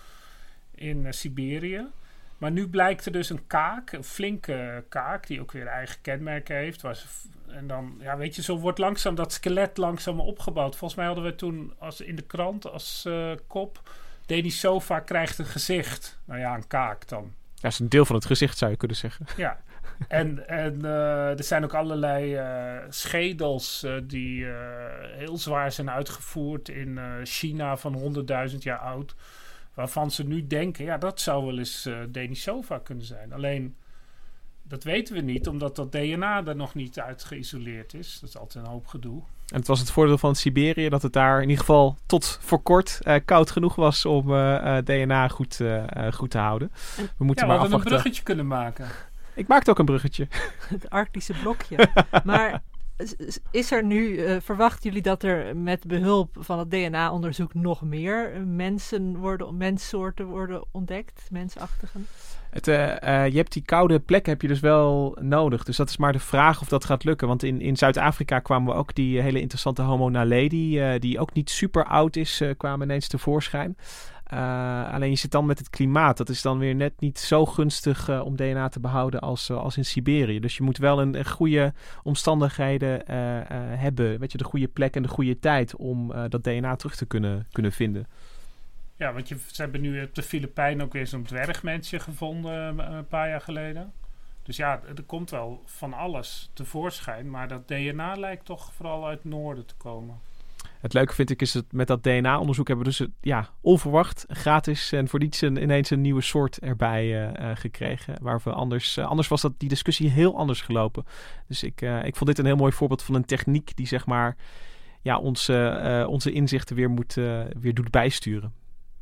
in uh, Siberië. Maar nu blijkt er dus een kaak, een flinke kaak, die ook weer eigen kenmerken heeft. Waar ze, en dan, ja, weet je, zo wordt langzaam dat skelet langzaam opgebouwd. Volgens mij hadden we toen als in de krant als uh, kop, Denisova krijgt een gezicht. Nou ja, een kaak dan. Ja, dat is een deel van het gezicht, zou je kunnen zeggen. Ja, en, en uh, er zijn ook allerlei uh, schedels uh, die uh, heel zwaar zijn uitgevoerd in uh, China van honderdduizend jaar oud. Waarvan ze nu denken, ja, dat zou wel eens uh, Denisova kunnen zijn. Alleen, dat weten we niet, omdat dat D N A er nog niet uit geïsoleerd is. Dat is altijd een hoop gedoe. En het was het voordeel van Siberië dat het daar in ieder geval tot voor kort uh, koud genoeg was om uh, uh, D N A goed, uh, uh, goed te houden. We moeten ja, maar we hadden een bruggetje kunnen maken. Ik maakte ook een bruggetje. Het Arctische blokje. Maar is er nu, uh, verwachten jullie dat er met behulp van het D N A-onderzoek nog meer mensen worden, menssoorten worden ontdekt, mensachtigen? Het, uh, uh, je hebt die koude plekken heb je dus wel nodig. Dus dat is maar de vraag of dat gaat lukken. Want in, in Zuid-Afrika kwamen we ook die hele interessante Homo naledi, uh, die ook niet super oud is, uh, kwamen ineens tevoorschijn. Uh, alleen je zit dan met het klimaat. Dat is dan weer net niet zo gunstig uh, om D N A te behouden als, uh, als in Siberië. Dus je moet wel een, een goede omstandigheden uh, uh, hebben. Weet je, de goede plek en de goede tijd om uh, dat D N A terug te kunnen, kunnen vinden. Ja, want je, ze hebben nu op de Filipijnen ook weer zo'n dwergmensje gevonden uh, een paar jaar geleden. Dus ja, er komt wel van alles tevoorschijn. Maar dat D N A lijkt toch vooral uit het noorden te komen. Het leuke vind ik is dat met dat D N A-onderzoek hebben we dus ja, onverwacht, gratis en voor niets een, ineens een nieuwe soort erbij uh, uh, gekregen. Waar we anders, uh, anders was dat die discussie heel anders gelopen. Dus ik, uh, ik vond dit een heel mooi voorbeeld van een techniek die zeg maar ja, onze, uh, onze inzichten weer, moet, uh, weer doet bijsturen.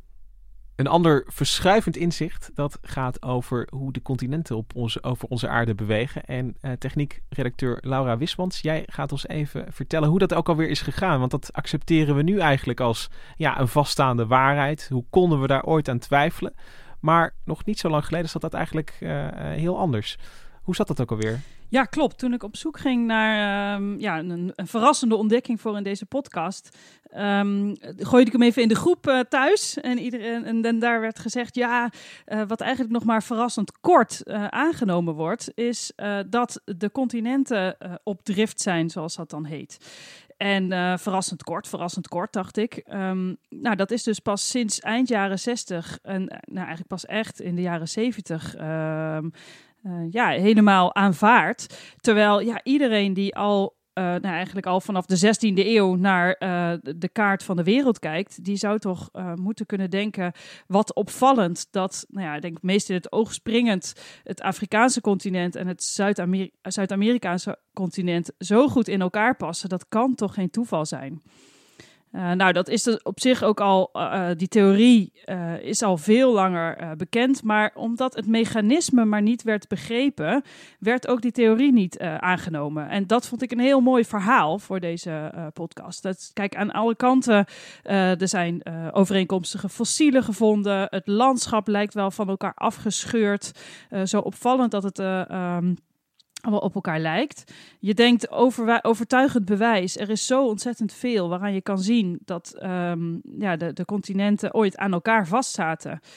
Een ander verschuivend inzicht, dat gaat over hoe de continenten op onze, over onze aarde bewegen. En uh, techniekredacteur Laura Wismans, jij gaat ons even vertellen hoe dat ook alweer is gegaan. Want dat accepteren we nu eigenlijk als ja, een vaststaande waarheid. Hoe konden we daar ooit aan twijfelen? Maar nog niet zo lang geleden zat dat eigenlijk uh, heel anders. Hoe zat dat ook alweer? Ja, klopt. Toen ik op zoek ging naar um, ja, een, een verrassende ontdekking voor in deze podcast, um, gooide ik hem even in de groep uh, thuis. En, iedereen, en, en daar werd gezegd, ja, uh, wat eigenlijk nog maar verrassend kort uh, aangenomen wordt, is uh, dat de continenten uh, op drift zijn, zoals dat dan heet. En uh, verrassend kort, verrassend kort, dacht ik. Um, nou, dat is dus pas sinds eind jaren zestig en nou, eigenlijk pas echt in de jaren zeventig Um, Uh, ja, helemaal aanvaard. Terwijl ja, iedereen die al, uh, nou eigenlijk al vanaf de zestiende eeuw naar uh, de kaart van de wereld kijkt, die zou toch uh, moeten kunnen denken, wat opvallend dat, nou ja, ik denk meest in het oog springend, het Afrikaanse continent en het Zuid-Ameri- Zuid-Amerikaanse continent zo goed in elkaar passen. Dat kan toch geen toeval zijn. Uh, nou, dat is dus op zich ook al, uh, die theorie uh, is al veel langer uh, bekend, maar omdat het mechanisme maar niet werd begrepen, werd ook die theorie niet uh, aangenomen. En dat vond ik een heel mooi verhaal voor deze uh, podcast. Dat, kijk, aan alle kanten, uh, er zijn uh, overeenkomstige fossielen gevonden, het landschap lijkt wel van elkaar afgescheurd, uh, zo opvallend dat het Uh, um, allemaal op elkaar lijkt. Je denkt over, overtuigend bewijs. Er is zo ontzettend veel waaraan je kan zien dat um, ja, de, de continenten ooit aan elkaar vastzaten.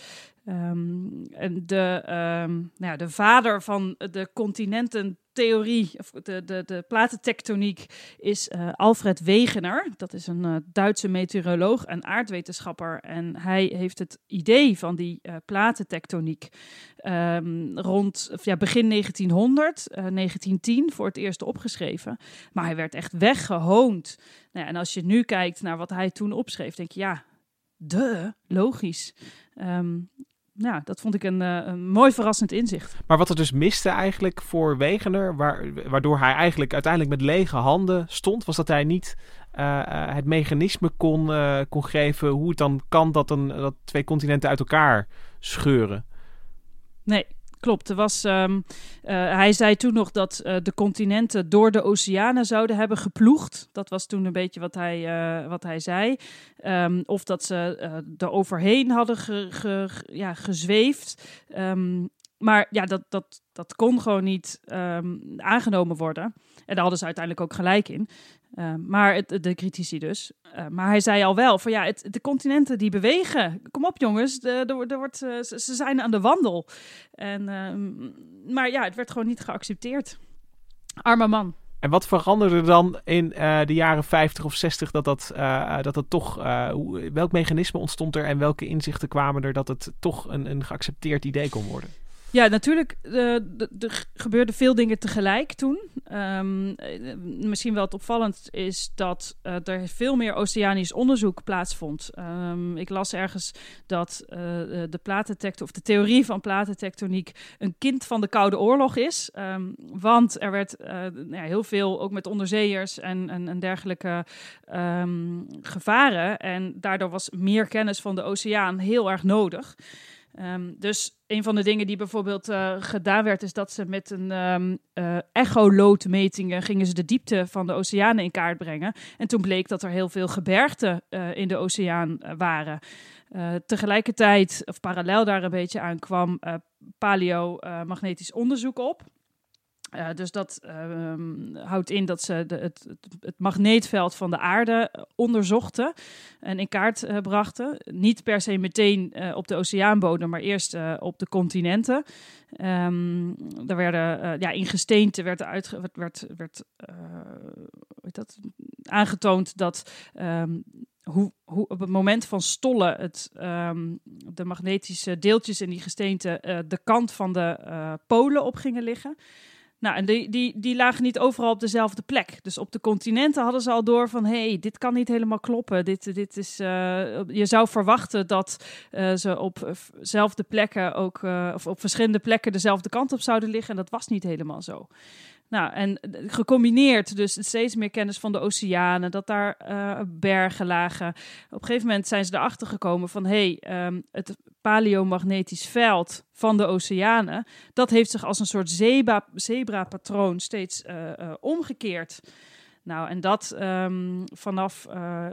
Um, en de, um, nou ja, de vader van de continententheorie, of de, de, de platentectoniek, is uh, Alfred Wegener. Dat is een uh, Duitse meteoroloog en aardwetenschapper. En hij heeft het idee van die uh, platentectoniek um, rond of ja, begin negentienhonderd, uh, negentien tien, voor het eerst opgeschreven. Maar hij werd echt weggehoond. Nou ja, en als je nu kijkt naar wat hij toen opschreef, denk je, ja, de, logisch. Um, Ja, dat vond ik een, uh, een mooi verrassend inzicht. Maar wat er dus miste eigenlijk voor Wegener, waar, waardoor hij eigenlijk uiteindelijk met lege handen stond, was dat hij niet uh, uh, het mechanisme kon, uh, kon geven hoe het dan kan dat, een, dat twee continenten uit elkaar scheuren. Nee, klopt. Er was, um, uh, hij zei toen nog dat uh, de continenten door de oceanen zouden hebben geploegd. Dat was toen een beetje wat hij, uh, wat hij zei. Um, of dat ze uh, er overheen hadden ge, ge, ja, gezweefd. Um, maar ja, dat, dat, dat kon gewoon niet um, aangenomen worden. En daar hadden ze uiteindelijk ook gelijk in. Uh, maar het, de critici dus. Uh, maar hij zei al wel van ja, het, de continenten die bewegen. Kom op jongens, de, de, de wordt, uh, ze, ze zijn aan de wandel. En, uh, maar ja, het werd gewoon niet geaccepteerd. Arme man. En wat veranderde dan in uh, de jaren vijftig of zestig dat dat, uh, dat het toch... Uh, hoe, welk mechanisme ontstond er en welke inzichten kwamen er dat het toch een, een geaccepteerd idee kon worden? Ja, natuurlijk, uh, er gebeurden veel dingen tegelijk toen. Um, misschien wel het opvallend is dat uh, er veel meer oceanisch onderzoek plaatsvond. Um, ik las ergens dat uh, de platentectoniek, of de theorie van platentectoniek, een kind van de Koude Oorlog is. Um, want er werd uh, nou ja, heel veel, ook met onderzeeërs en, en, en dergelijke um, gevaren. En daardoor was meer kennis van de oceaan heel erg nodig. Um, dus een van de dingen die bijvoorbeeld uh, gedaan werd, is dat ze met een um, uh, echoloodmetingen gingen ze de diepte van de oceanen in kaart brengen. En toen bleek dat er heel veel gebergten uh, in de oceaan uh, waren. Uh, tegelijkertijd, of parallel daar een beetje aan, kwam uh, paleomagnetisch uh, onderzoek op. Uh, dus dat uh, um, houdt in dat ze de, het, het, het magneetveld van de aarde onderzochten en in kaart uh, brachten. Niet per se meteen uh, op de oceaanbodem, maar eerst uh, op de continenten. Um, er werden, uh, ja, in gesteente werd, uitge- werd, werd, werd uh, weet dat, aangetoond dat um, hoe, hoe op het moment van stollen het, um, de magnetische deeltjes in die gesteente uh, de kant van de uh, polen op gingen liggen. Nou, en die, die, die lagen niet overal op dezelfde plek. Dus op de continenten hadden ze al door van, hé, hey, dit kan niet helemaal kloppen. Dit, dit is, uh, je zou verwachten dat uh, ze op dezelfde plekken ook, uh, of op verschillende plekken dezelfde kant op zouden liggen. En dat was niet helemaal zo. Nou, en gecombineerd dus steeds meer kennis van de oceanen, dat daar uh, bergen lagen. Op een gegeven moment zijn ze erachter gekomen van, hé, hey, um, het paleomagnetisch veld van de oceanen, dat heeft zich als een soort zebra, zebra-patroon steeds uh, uh, omgekeerd. Nou, en dat um, vanaf, uh,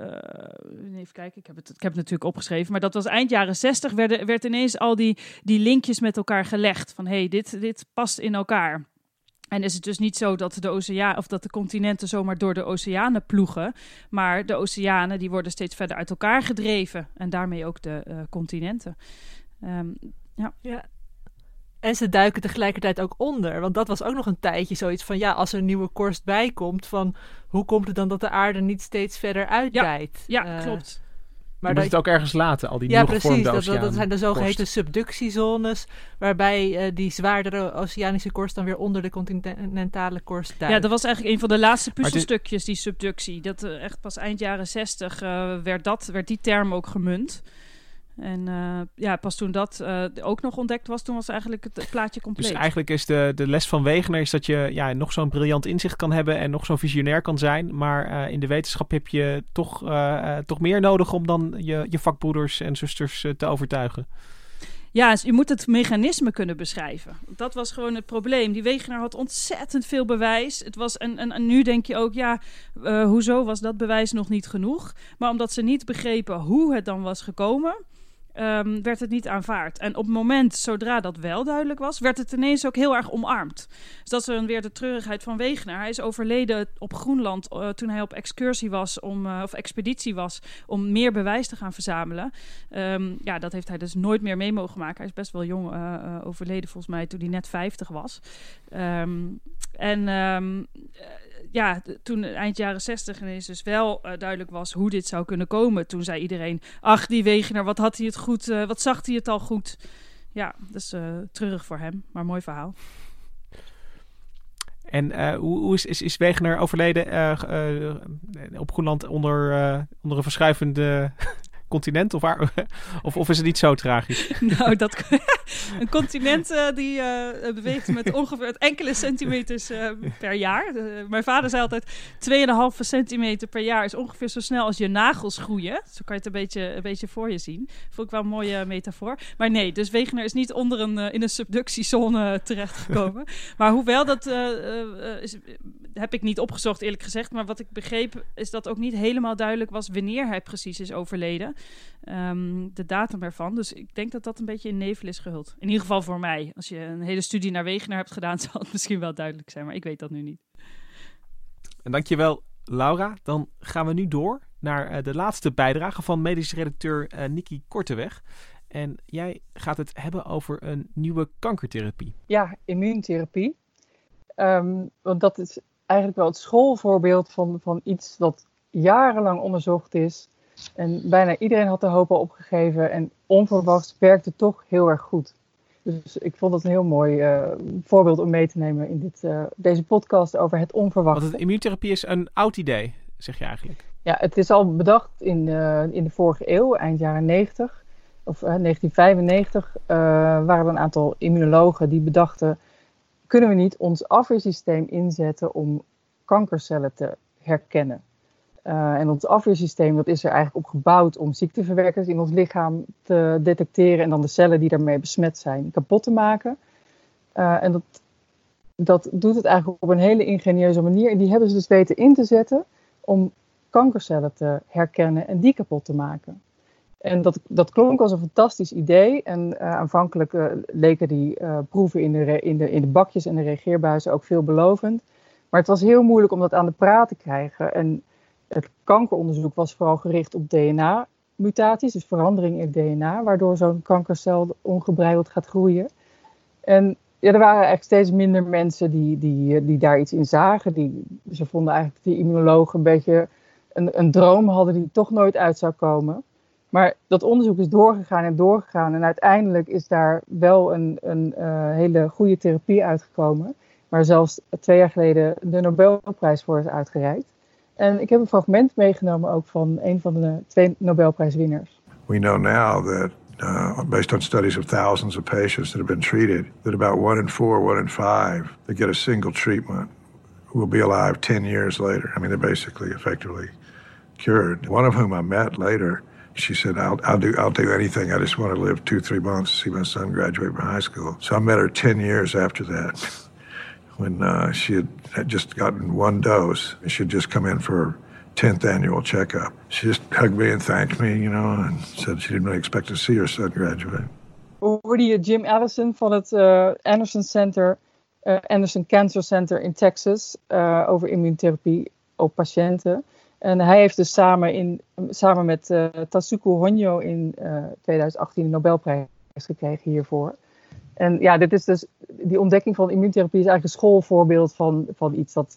even kijken, ik heb, het, ik heb het natuurlijk opgeschreven, maar dat was eind jaren zestig, werd, werd ineens al die, die linkjes met elkaar gelegd. Van, hé, hey, dit, dit past in elkaar. En is het dus niet zo dat de oceaan of dat de continenten zomaar door de oceanen ploegen, maar de oceanen die worden steeds verder uit elkaar gedreven en daarmee ook de uh, continenten. Um, ja. ja. En ze duiken tegelijkertijd ook onder, want dat was ook nog een tijdje zoiets van, ja, als er een nieuwe korst bij komt, van hoe komt het dan dat de aarde niet steeds verder uitdijt? Ja, ja uh, klopt. Maar dat je het ook ergens laten, al die ja, nieuw gevormde precies, oceaan. dat, dat zijn de zogeheten subductiezones, waarbij uh, die zwaardere oceanische korst dan weer onder de continentale korst duikt. Ja, dat was eigenlijk een van de laatste puzzelstukjes, die subductie. Dat uh, echt pas eind jaren zestig uh, werd, dat, werd die term ook gemunt. En uh, ja, pas toen dat uh, ook nog ontdekt was, toen was eigenlijk het, het plaatje compleet. Dus eigenlijk is de, de les van Wegener is dat je ja, nog zo'n briljant inzicht kan hebben en nog zo'n visionair kan zijn. Maar uh, in de wetenschap heb je toch, uh, uh, toch meer nodig om dan je, je vakbroeders en zusters uh, te overtuigen. Ja, je moet het mechanisme kunnen beschrijven. Dat was gewoon het probleem. Die Wegener had ontzettend veel bewijs. Het was en, en, en nu denk je ook, ja, uh, hoezo was dat bewijs nog niet genoeg? Maar omdat ze niet begrepen hoe het dan was gekomen, Um, werd het niet aanvaard. En op het moment, zodra dat wel duidelijk was, werd het ineens ook heel erg omarmd. Dus dat is dan weer de treurigheid van Wegener. Hij is overleden op Groenland uh, toen hij op excursie was, om, uh, of expeditie was, om meer bewijs te gaan verzamelen. Um, ja, dat heeft hij dus nooit meer mee mogen maken. Hij is best wel jong uh, uh, overleden, volgens mij, toen hij net vijftig was. Um, en... Um, Ja, toen eind jaren zestig ineens dus wel uh, duidelijk was hoe dit zou kunnen komen. Toen zei iedereen, ach die Wegener, wat had hij het goed, uh, wat zag hij het al goed. Ja, dus uh, treurig voor hem, maar mooi verhaal. En uh, hoe, hoe is, is, is Wegener overleden uh, uh, op Groenland onder, uh, onder een verschuivende continent? Of, waar, of, of is het niet zo tragisch? Nou, dat, een continent uh, die uh, beweegt met ongeveer enkele centimeters uh, per jaar. Uh, mijn vader zei altijd, twee komma vijf centimeter per jaar is ongeveer zo snel als je nagels groeien. Zo kan je het een beetje, een beetje voor je zien. Vond ik wel een mooie metafoor. Maar nee, dus Wegener is niet onder een, uh, in een subductiezone terechtgekomen. Maar hoewel, dat uh, uh, is, heb ik niet opgezocht eerlijk gezegd. Maar wat ik begreep is dat ook niet helemaal duidelijk was wanneer hij precies is overleden. Um, de datum ervan. Dus ik denk dat dat een beetje in nevel is gehuld. In ieder geval voor mij. Als je een hele studie naar Wegener hebt gedaan, zal het misschien wel duidelijk zijn. Maar ik weet dat nu niet. En dankjewel, Laura. Dan gaan we nu door naar uh, de laatste bijdrage van medisch redacteur uh, Nikki Korteweg. En jij gaat het hebben over een nieuwe kankertherapie. Ja, immuuntherapie. Um, want dat is eigenlijk wel het schoolvoorbeeld van, van iets dat jarenlang onderzocht is. En bijna iedereen had de hoop al opgegeven. En onverwachts werkte het toch heel erg goed. Dus ik vond het een heel mooi uh, voorbeeld om mee te nemen in dit, uh, deze podcast over het onverwachte. Want het immuuntherapie is een oud idee, zeg je eigenlijk. Ja, het is al bedacht in, uh, in de vorige eeuw, eind jaren negentig. Of uh, negentien vijfennegentig uh, waren er een aantal immunologen die bedachten, kunnen we niet ons afweersysteem inzetten om kankercellen te herkennen? Uh, en ons afweersysteem dat is er eigenlijk op gebouwd om ziekteverwekkers in ons lichaam te detecteren en dan de cellen die daarmee besmet zijn kapot te maken. Uh, en dat, dat doet het eigenlijk op een hele ingenieuze manier. En die hebben ze dus weten in te zetten om kankercellen te herkennen en die kapot te maken. En dat, dat klonk als een fantastisch idee. En uh, aanvankelijk uh, leken die uh, proeven in de, re- in, de, in de bakjes en de reageerbuizen ook veelbelovend. Maar het was heel moeilijk om dat aan de praat te krijgen. En het kankeronderzoek was vooral gericht op D N A-mutaties, dus verandering in het D N A, waardoor zo'n kankercel ongebreideld gaat groeien. En ja, er waren eigenlijk steeds minder mensen die, die, die daar iets in zagen. Die, ze vonden eigenlijk dat die immunologen een beetje een, een droom hadden die toch nooit uit zou komen. Maar dat onderzoek is doorgegaan en doorgegaan. En uiteindelijk is daar wel een, een uh, hele goede therapie uitgekomen. Waar zelfs twee jaar geleden de Nobelprijs voor is uitgereikt. En ik heb een fragment meegenomen ook van een van de twee Nobelprijswinnaars. We know now that uh, based on studies of thousands of patients that have been treated, that about one in four, one in five that get a single treatment will be alive ten years later. I mean, they're basically effectively cured. One of whom I met later, she said, I'll, I'll do I'll do anything. I just want to live two, three months to see my son graduate from high school. So I met her ten years after that. When uh, she had, had just gotten one dose. She had just come in for her tenth annual checkup. She just hugged me and thanked me, you know, and said she didn't really expect to see her son graduate. We hoorden hier Jim Allison van het uh, Anderson Center, uh, Anderson Cancer Center in Texas, uh, over immuuntherapie op patiënten. En hij heeft dus samen, in, samen met uh, Tasuku Honjo in uh, twintig achttien de Nobelprijs gekregen hiervoor. En ja, dit is dus, die ontdekking van immuuntherapie is eigenlijk een schoolvoorbeeld van, van iets dat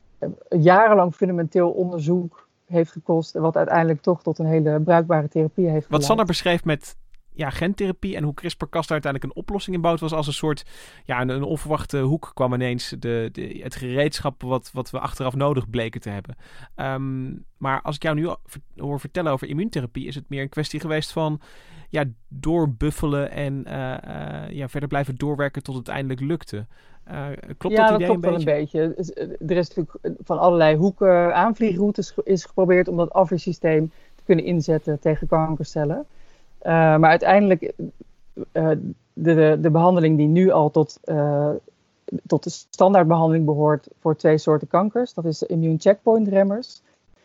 jarenlang fundamenteel onderzoek heeft gekost. En wat uiteindelijk toch tot een hele bruikbare therapie heeft geleid. Wat Sanne beschreef met ja, gentherapie en hoe CRISPR-Cas daar uiteindelijk een oplossing in bouwt, was als een soort, ja, een, een onverwachte hoek kwam ineens de, de, het gereedschap wat, wat we achteraf nodig bleken te hebben. Um, maar als ik jou nu hoor vertellen over immuuntherapie, is het meer een kwestie geweest van ja, doorbuffelen en uh, uh, ja, verder blijven doorwerken tot het eindelijk lukte. Uh, klopt ja, dat idee dat klopt een wel beetje? een beetje. Er is natuurlijk van allerlei hoeken aanvliegroutes is geprobeerd om dat afweersysteem te kunnen inzetten tegen kankercellen. Uh, maar uiteindelijk, uh, de, de, de behandeling die nu al tot, uh, tot de standaardbehandeling behoort voor twee soorten kankers, dat is immune checkpoint remmers.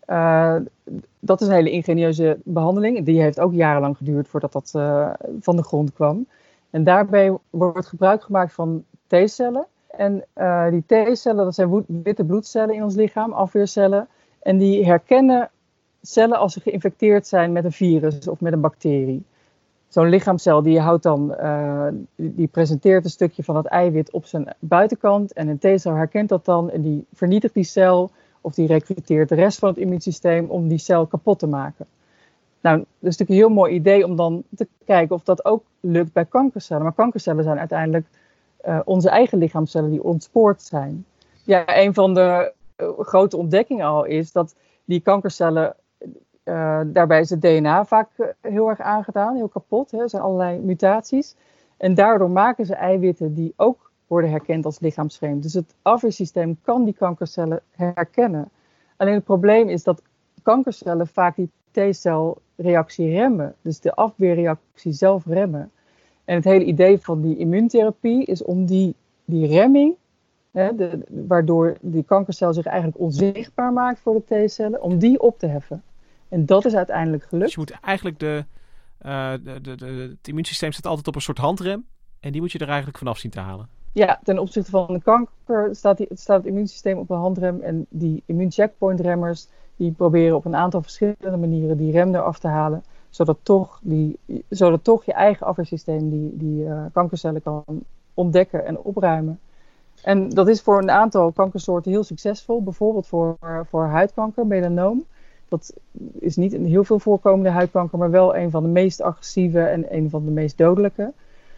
Uh, dat is een hele ingenieuze behandeling. Die heeft ook jarenlang geduurd voordat dat uh, van de grond kwam. En daarbij wordt gebruik gemaakt van T-cellen. En uh, die T-cellen, dat zijn witte bloedcellen in ons lichaam, afweercellen. En die herkennen cellen als ze geïnfecteerd zijn met een virus of met een bacterie. Zo'n lichaamscel die houdt dan, uh, die, die presenteert een stukje van het eiwit op zijn buitenkant. En een T-cel herkent dat dan en die vernietigt die cel. Of die recruteert de rest van het immuunsysteem om die cel kapot te maken. Nou, dat is natuurlijk een heel mooi idee om dan te kijken of dat ook lukt bij kankercellen. Maar kankercellen zijn uiteindelijk uh, onze eigen lichaamscellen die ontspoord zijn. Ja, een van de uh, grote ontdekkingen al is dat die kankercellen, uh, daarbij is het D N A vaak uh, heel erg aangedaan, heel kapot. Hè. Er zijn allerlei mutaties. En daardoor maken ze eiwitten die ook worden herkend als lichaamsvreemd. Dus het afweersysteem kan die kankercellen herkennen. Alleen het probleem is dat kankercellen vaak die T-celreactie remmen. Dus de afweerreactie zelf remmen. En het hele idee van die immuuntherapie is om die, die remming, hè, de, waardoor die kankercel zich eigenlijk onzichtbaar maakt voor de T-cellen, om die op te heffen. En dat is uiteindelijk gelukt. Dus je moet eigenlijk de, uh, de, de, de, het immuunsysteem staat altijd op een soort handrem. En die moet je er eigenlijk vanaf zien te halen. Ja, ten opzichte van de kanker staat, die, staat het immuunsysteem op een handrem. En die immuuncheckpoint-remmers die proberen op een aantal verschillende manieren die rem eraf te halen. Zodat toch, die, zodat toch je eigen afweersysteem die, die uh, kankercellen kan ontdekken en opruimen. En dat is voor een aantal kankersoorten heel succesvol. Bijvoorbeeld voor, voor huidkanker, melanoom. Dat is niet een heel veel voorkomende huidkanker, maar wel een van de meest agressieve en een van de meest dodelijke.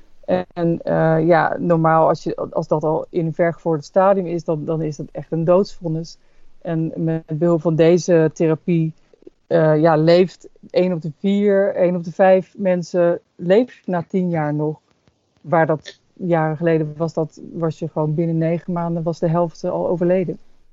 En uh, ja, normaal als, je, als dat al in een vergevorderd stadium is, dan, dan is dat echt een doodsvonnis. En met behulp van deze therapie uh, ja, leeft één op de vier, één op de vijf mensen leeft na tien jaar nog. Waar dat jaren geleden was, dat was je gewoon binnen negen maanden was de helft al overleden.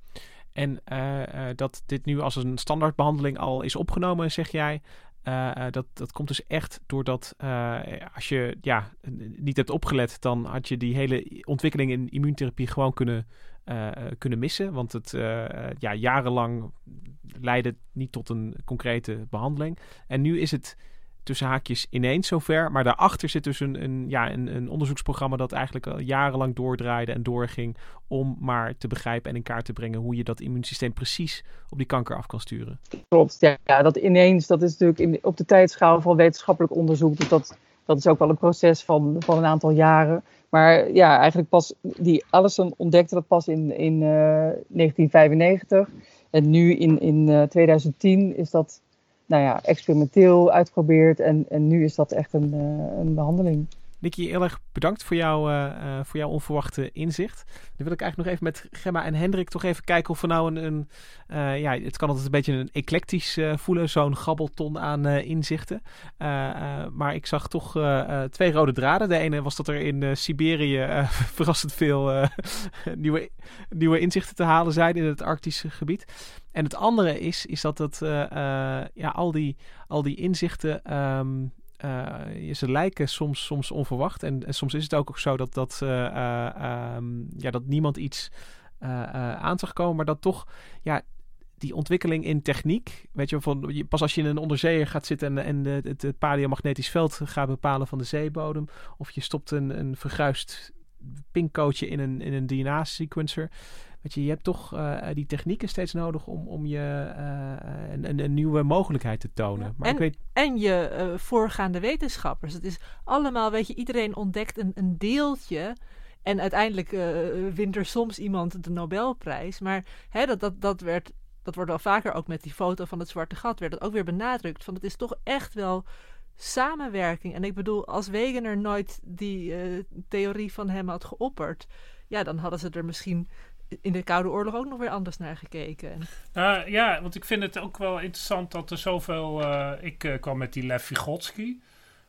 En uh, uh, dat dit nu als een standaardbehandeling al is opgenomen, zeg jij. Uh, uh, dat, dat komt dus echt doordat uh, als je ja, niet hebt opgelet, dan had je die hele ontwikkeling in immuuntherapie gewoon kunnen, uh, kunnen missen. Want het uh, ja, jarenlang leidde niet tot een concrete behandeling. En nu is het tussen haakjes ineens zover. Maar daarachter zit dus een, een, ja, een, een onderzoeksprogramma dat eigenlijk al jarenlang doordraaide en doorging om maar te begrijpen en in kaart te brengen hoe je dat immuunsysteem precies op die kanker af kan sturen. Klopt, ja. ja dat ineens, dat is natuurlijk in, op de tijdschaal van wetenschappelijk onderzoek. Dus dat, dat is ook wel een proces van, van een aantal jaren. Maar ja, eigenlijk pas, die Allison ontdekte dat pas in, in uh, negentien vijfennegentig. En nu in, in uh, twintig tien is dat nou ja, experimenteel uitgeprobeerd en, en nu is dat echt een, uh, een behandeling. Nicky, heel erg bedankt voor, jou, uh, uh, voor jouw onverwachte inzicht. Dan wil ik eigenlijk nog even met Gemma en Hendrik toch even kijken of we nou een... een uh, ja, het kan altijd een beetje een eclectisch uh, voelen, zo'n gabbelton aan uh, inzichten. Uh, uh, maar ik zag toch uh, uh, twee rode draden. De ene was dat er in uh, Siberië uh, verrassend veel uh, nieuwe, nieuwe inzichten te halen zijn in het Arctische gebied. En het andere is, is dat het, uh, uh, ja, al, die, al die inzichten... Um, Uh, ze lijken soms, soms onverwacht. En, en soms is het ook zo dat, dat, uh, uh, um, ja, dat niemand iets uh, uh, aan zag komen. Maar dat toch ja, die ontwikkeling in techniek. Weet je, van, pas als je in een onderzeeër gaat zitten en, en het, het paleomagnetisch veld gaat bepalen van de zeebodem. Of je stopt een, een verguisd pinkcodeje in een, in een D N A-sequencer. Weet je, je hebt toch uh, die technieken steeds nodig om, om je uh, een, een, een nieuwe mogelijkheid te tonen. Ja, maar en, ik weet... en je uh, voorgaande wetenschappers. Het is allemaal, weet je, iedereen ontdekt een, een deeltje. En uiteindelijk uh, wint er soms iemand de Nobelprijs. Maar hè, dat, dat, dat, werd, dat wordt wel vaker ook met die foto van het zwarte gat. Werd dat ook weer benadrukt. Van het is toch echt wel samenwerking. En ik bedoel, als Wegener nooit die uh, theorie van hem had geopperd. Ja, dan hadden ze er misschien in de Koude Oorlog ook nog weer anders naar gekeken. Uh, ja, want ik vind het ook wel interessant dat er zoveel... Uh, ik uh, kwam met die Lev Vygotsky. Uh,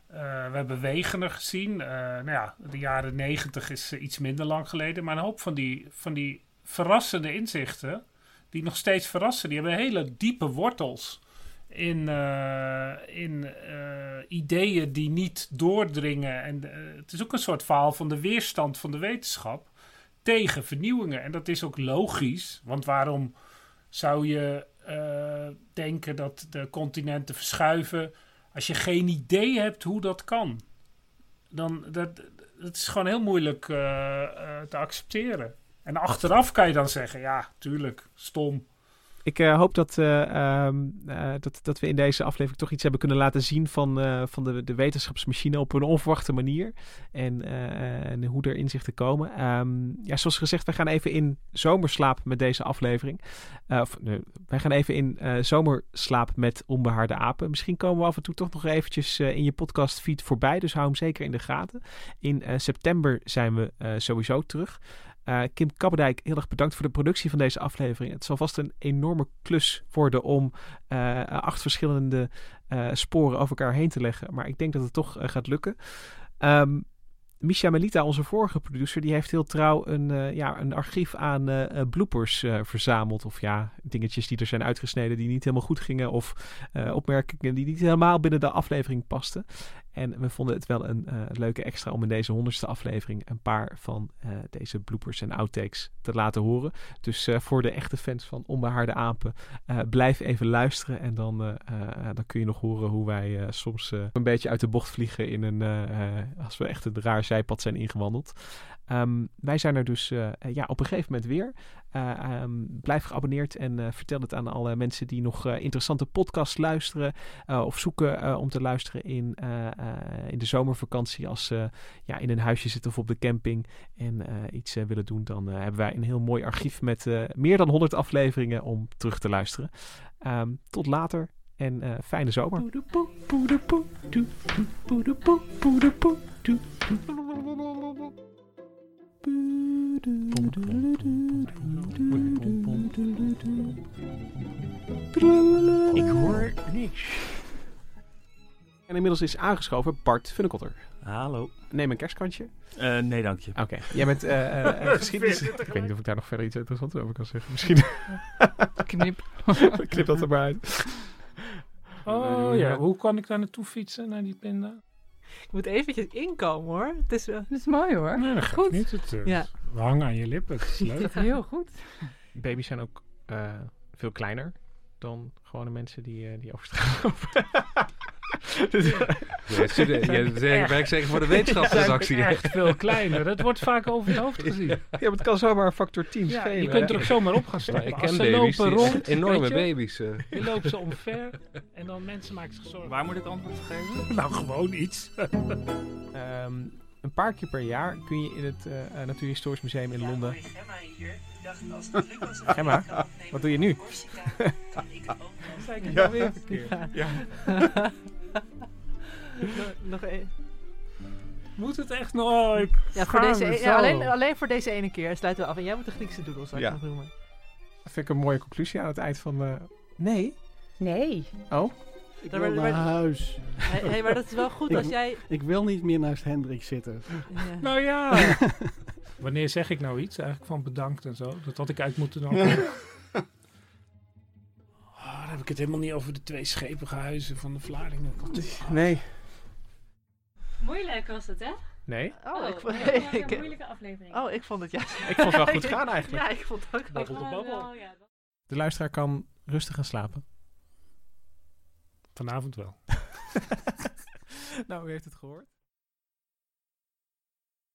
we hebben Wegener gezien. Uh, nou ja, de jaren negentig is uh, iets minder lang geleden. Maar een hoop van die, van die verrassende inzichten, die nog steeds verrassen, die hebben hele diepe wortels in, uh, in uh, ideeën die niet doordringen. En uh, het is ook een soort verhaal van de weerstand van de wetenschap tegen vernieuwingen. En dat is ook logisch, want waarom zou je uh, denken dat de continenten verschuiven. Als je geen idee hebt hoe dat kan, dan dat, dat is gewoon heel moeilijk uh, uh, te accepteren. En achteraf kan je dan zeggen, ja, tuurlijk, stom. Ik uh, hoop dat, uh, um, uh, dat, dat we in deze aflevering toch iets hebben kunnen laten zien van, uh, van de, de wetenschapsmachine op een onverwachte manier. En, uh, en hoe er inzichten komen. Um, ja, zoals gezegd, wij gaan even in zomerslaap met deze aflevering. Uh, of, nee, wij gaan even in uh, zomerslaap met Onbehaarde Apen. Misschien komen we af en toe toch nog eventjes uh, in je podcastfeed voorbij. Dus hou hem zeker in de gaten. In uh, september zijn we uh, sowieso terug. Uh, Kim Kabberdijk, heel erg bedankt voor de productie van deze aflevering. Het zal vast een enorme klus worden om uh, acht verschillende uh, sporen over elkaar heen te leggen. Maar ik denk dat het toch uh, gaat lukken. Um, Misha Melita, onze vorige producer, die heeft heel trouw een, uh, ja, een archief aan uh, uh, bloopers uh, verzameld. Of ja, dingetjes die er zijn uitgesneden die niet helemaal goed gingen. Of uh, opmerkingen die niet helemaal binnen de aflevering pasten. En we vonden het wel een uh, leuke extra om in deze honderdste aflevering een paar van uh, deze bloopers en outtakes te laten horen. Dus uh, voor de echte fans van Onbehaarde Apen, uh, blijf even luisteren. En dan, uh, uh, dan kun je nog horen hoe wij uh, soms uh, een beetje uit de bocht vliegen in een, uh, uh, als we echt een raar zijpad zijn ingewandeld. Um, wij zijn er dus uh, ja, op een gegeven moment weer. Uh, um, blijf geabonneerd en uh, vertel het aan alle mensen die nog uh, interessante podcasts luisteren uh, of zoeken uh, om te luisteren in, uh, uh, in de zomervakantie als ze uh, ja, in een huisje zitten of op de camping en uh, iets uh, willen doen. Dan uh, hebben wij een heel mooi archief met uh, meer dan honderd afleveringen om terug te luisteren. Um, tot later en uh, fijne zomer. Ik hoor niks. En inmiddels is aangeschoven Bart Funnekotter. Hallo. Neem een kerstkantje. Uh, nee, dank je. Oké. Okay. Jij bent uh, uh, geschiedenis... ik weet niet of ik daar nog verder iets interessants over kan zeggen. Misschien... Knip. Knip dat er maar uit. Oh ja, hoe kan ik daar naartoe fietsen, naar die pinda? Ik moet eventjes inkomen hoor. Het is, uh, het is mooi hoor. Nee, dat gaat goed. Niet. Het, uh, ja. We hangen aan je lippen. Het is leuk. Dat is heel goed. Baby's zijn ook uh, veel kleiner dan gewone mensen die, uh, die over straat lopen. Ja, werk zeker voor de wetenschapsredactie. Echt veel kleiner. Dat wordt vaak over je hoofd gezien. Ja, maar het kan zomaar een factor tien ja, schelen. Je kunt er ook zomaar op gaan staan. Ik ken baby's, lopen rond, enorme baby's. Uh. Je loopt ze omver en dan mensen maken zich zorgen. Waar moet ik antwoord geven? Nou, gewoon iets. um, een paar keer per jaar kun je in het uh, Natuurhistorisch Museum in Londen... Ja, Gemma hier. Ik dacht, als het lukt was het Gemma, wat doe je nu? Kan ik ook Zei ik het ja. weer verkeerd. Ja. nog, nog één. Moet het echt nog? Oh, ik ja, voor deze e- ja, alleen, alleen voor deze ene keer sluiten we af. En jij moet de Griekse doodles ja. nog noemen. Dat vind ik een mooie conclusie aan het eind van... Uh... Nee? Nee. Oh? Ik wil naar huis. Hey, hey, maar dat is wel goed als ik, jij... Ik wil niet meer naast Hendrik zitten. Ja. Nou ja. Wanneer zeg ik nou iets eigenlijk van bedankt en zo? Dat had ik uit moeten doen. Oh, dan heb ik het helemaal niet over de twee schepige huizen van de Vlaardingen. Nee. Moeilijk was het, hè? Nee. Oh, oh ik vond het was ik, een moeilijke aflevering. Oh, ik vond het ja. Ik vond het wel goed gaan eigenlijk. Ja, ik vond het ook babbel de babbel. De luisteraar kan rustig gaan slapen. Vanavond wel. Nou, u heeft het gehoord.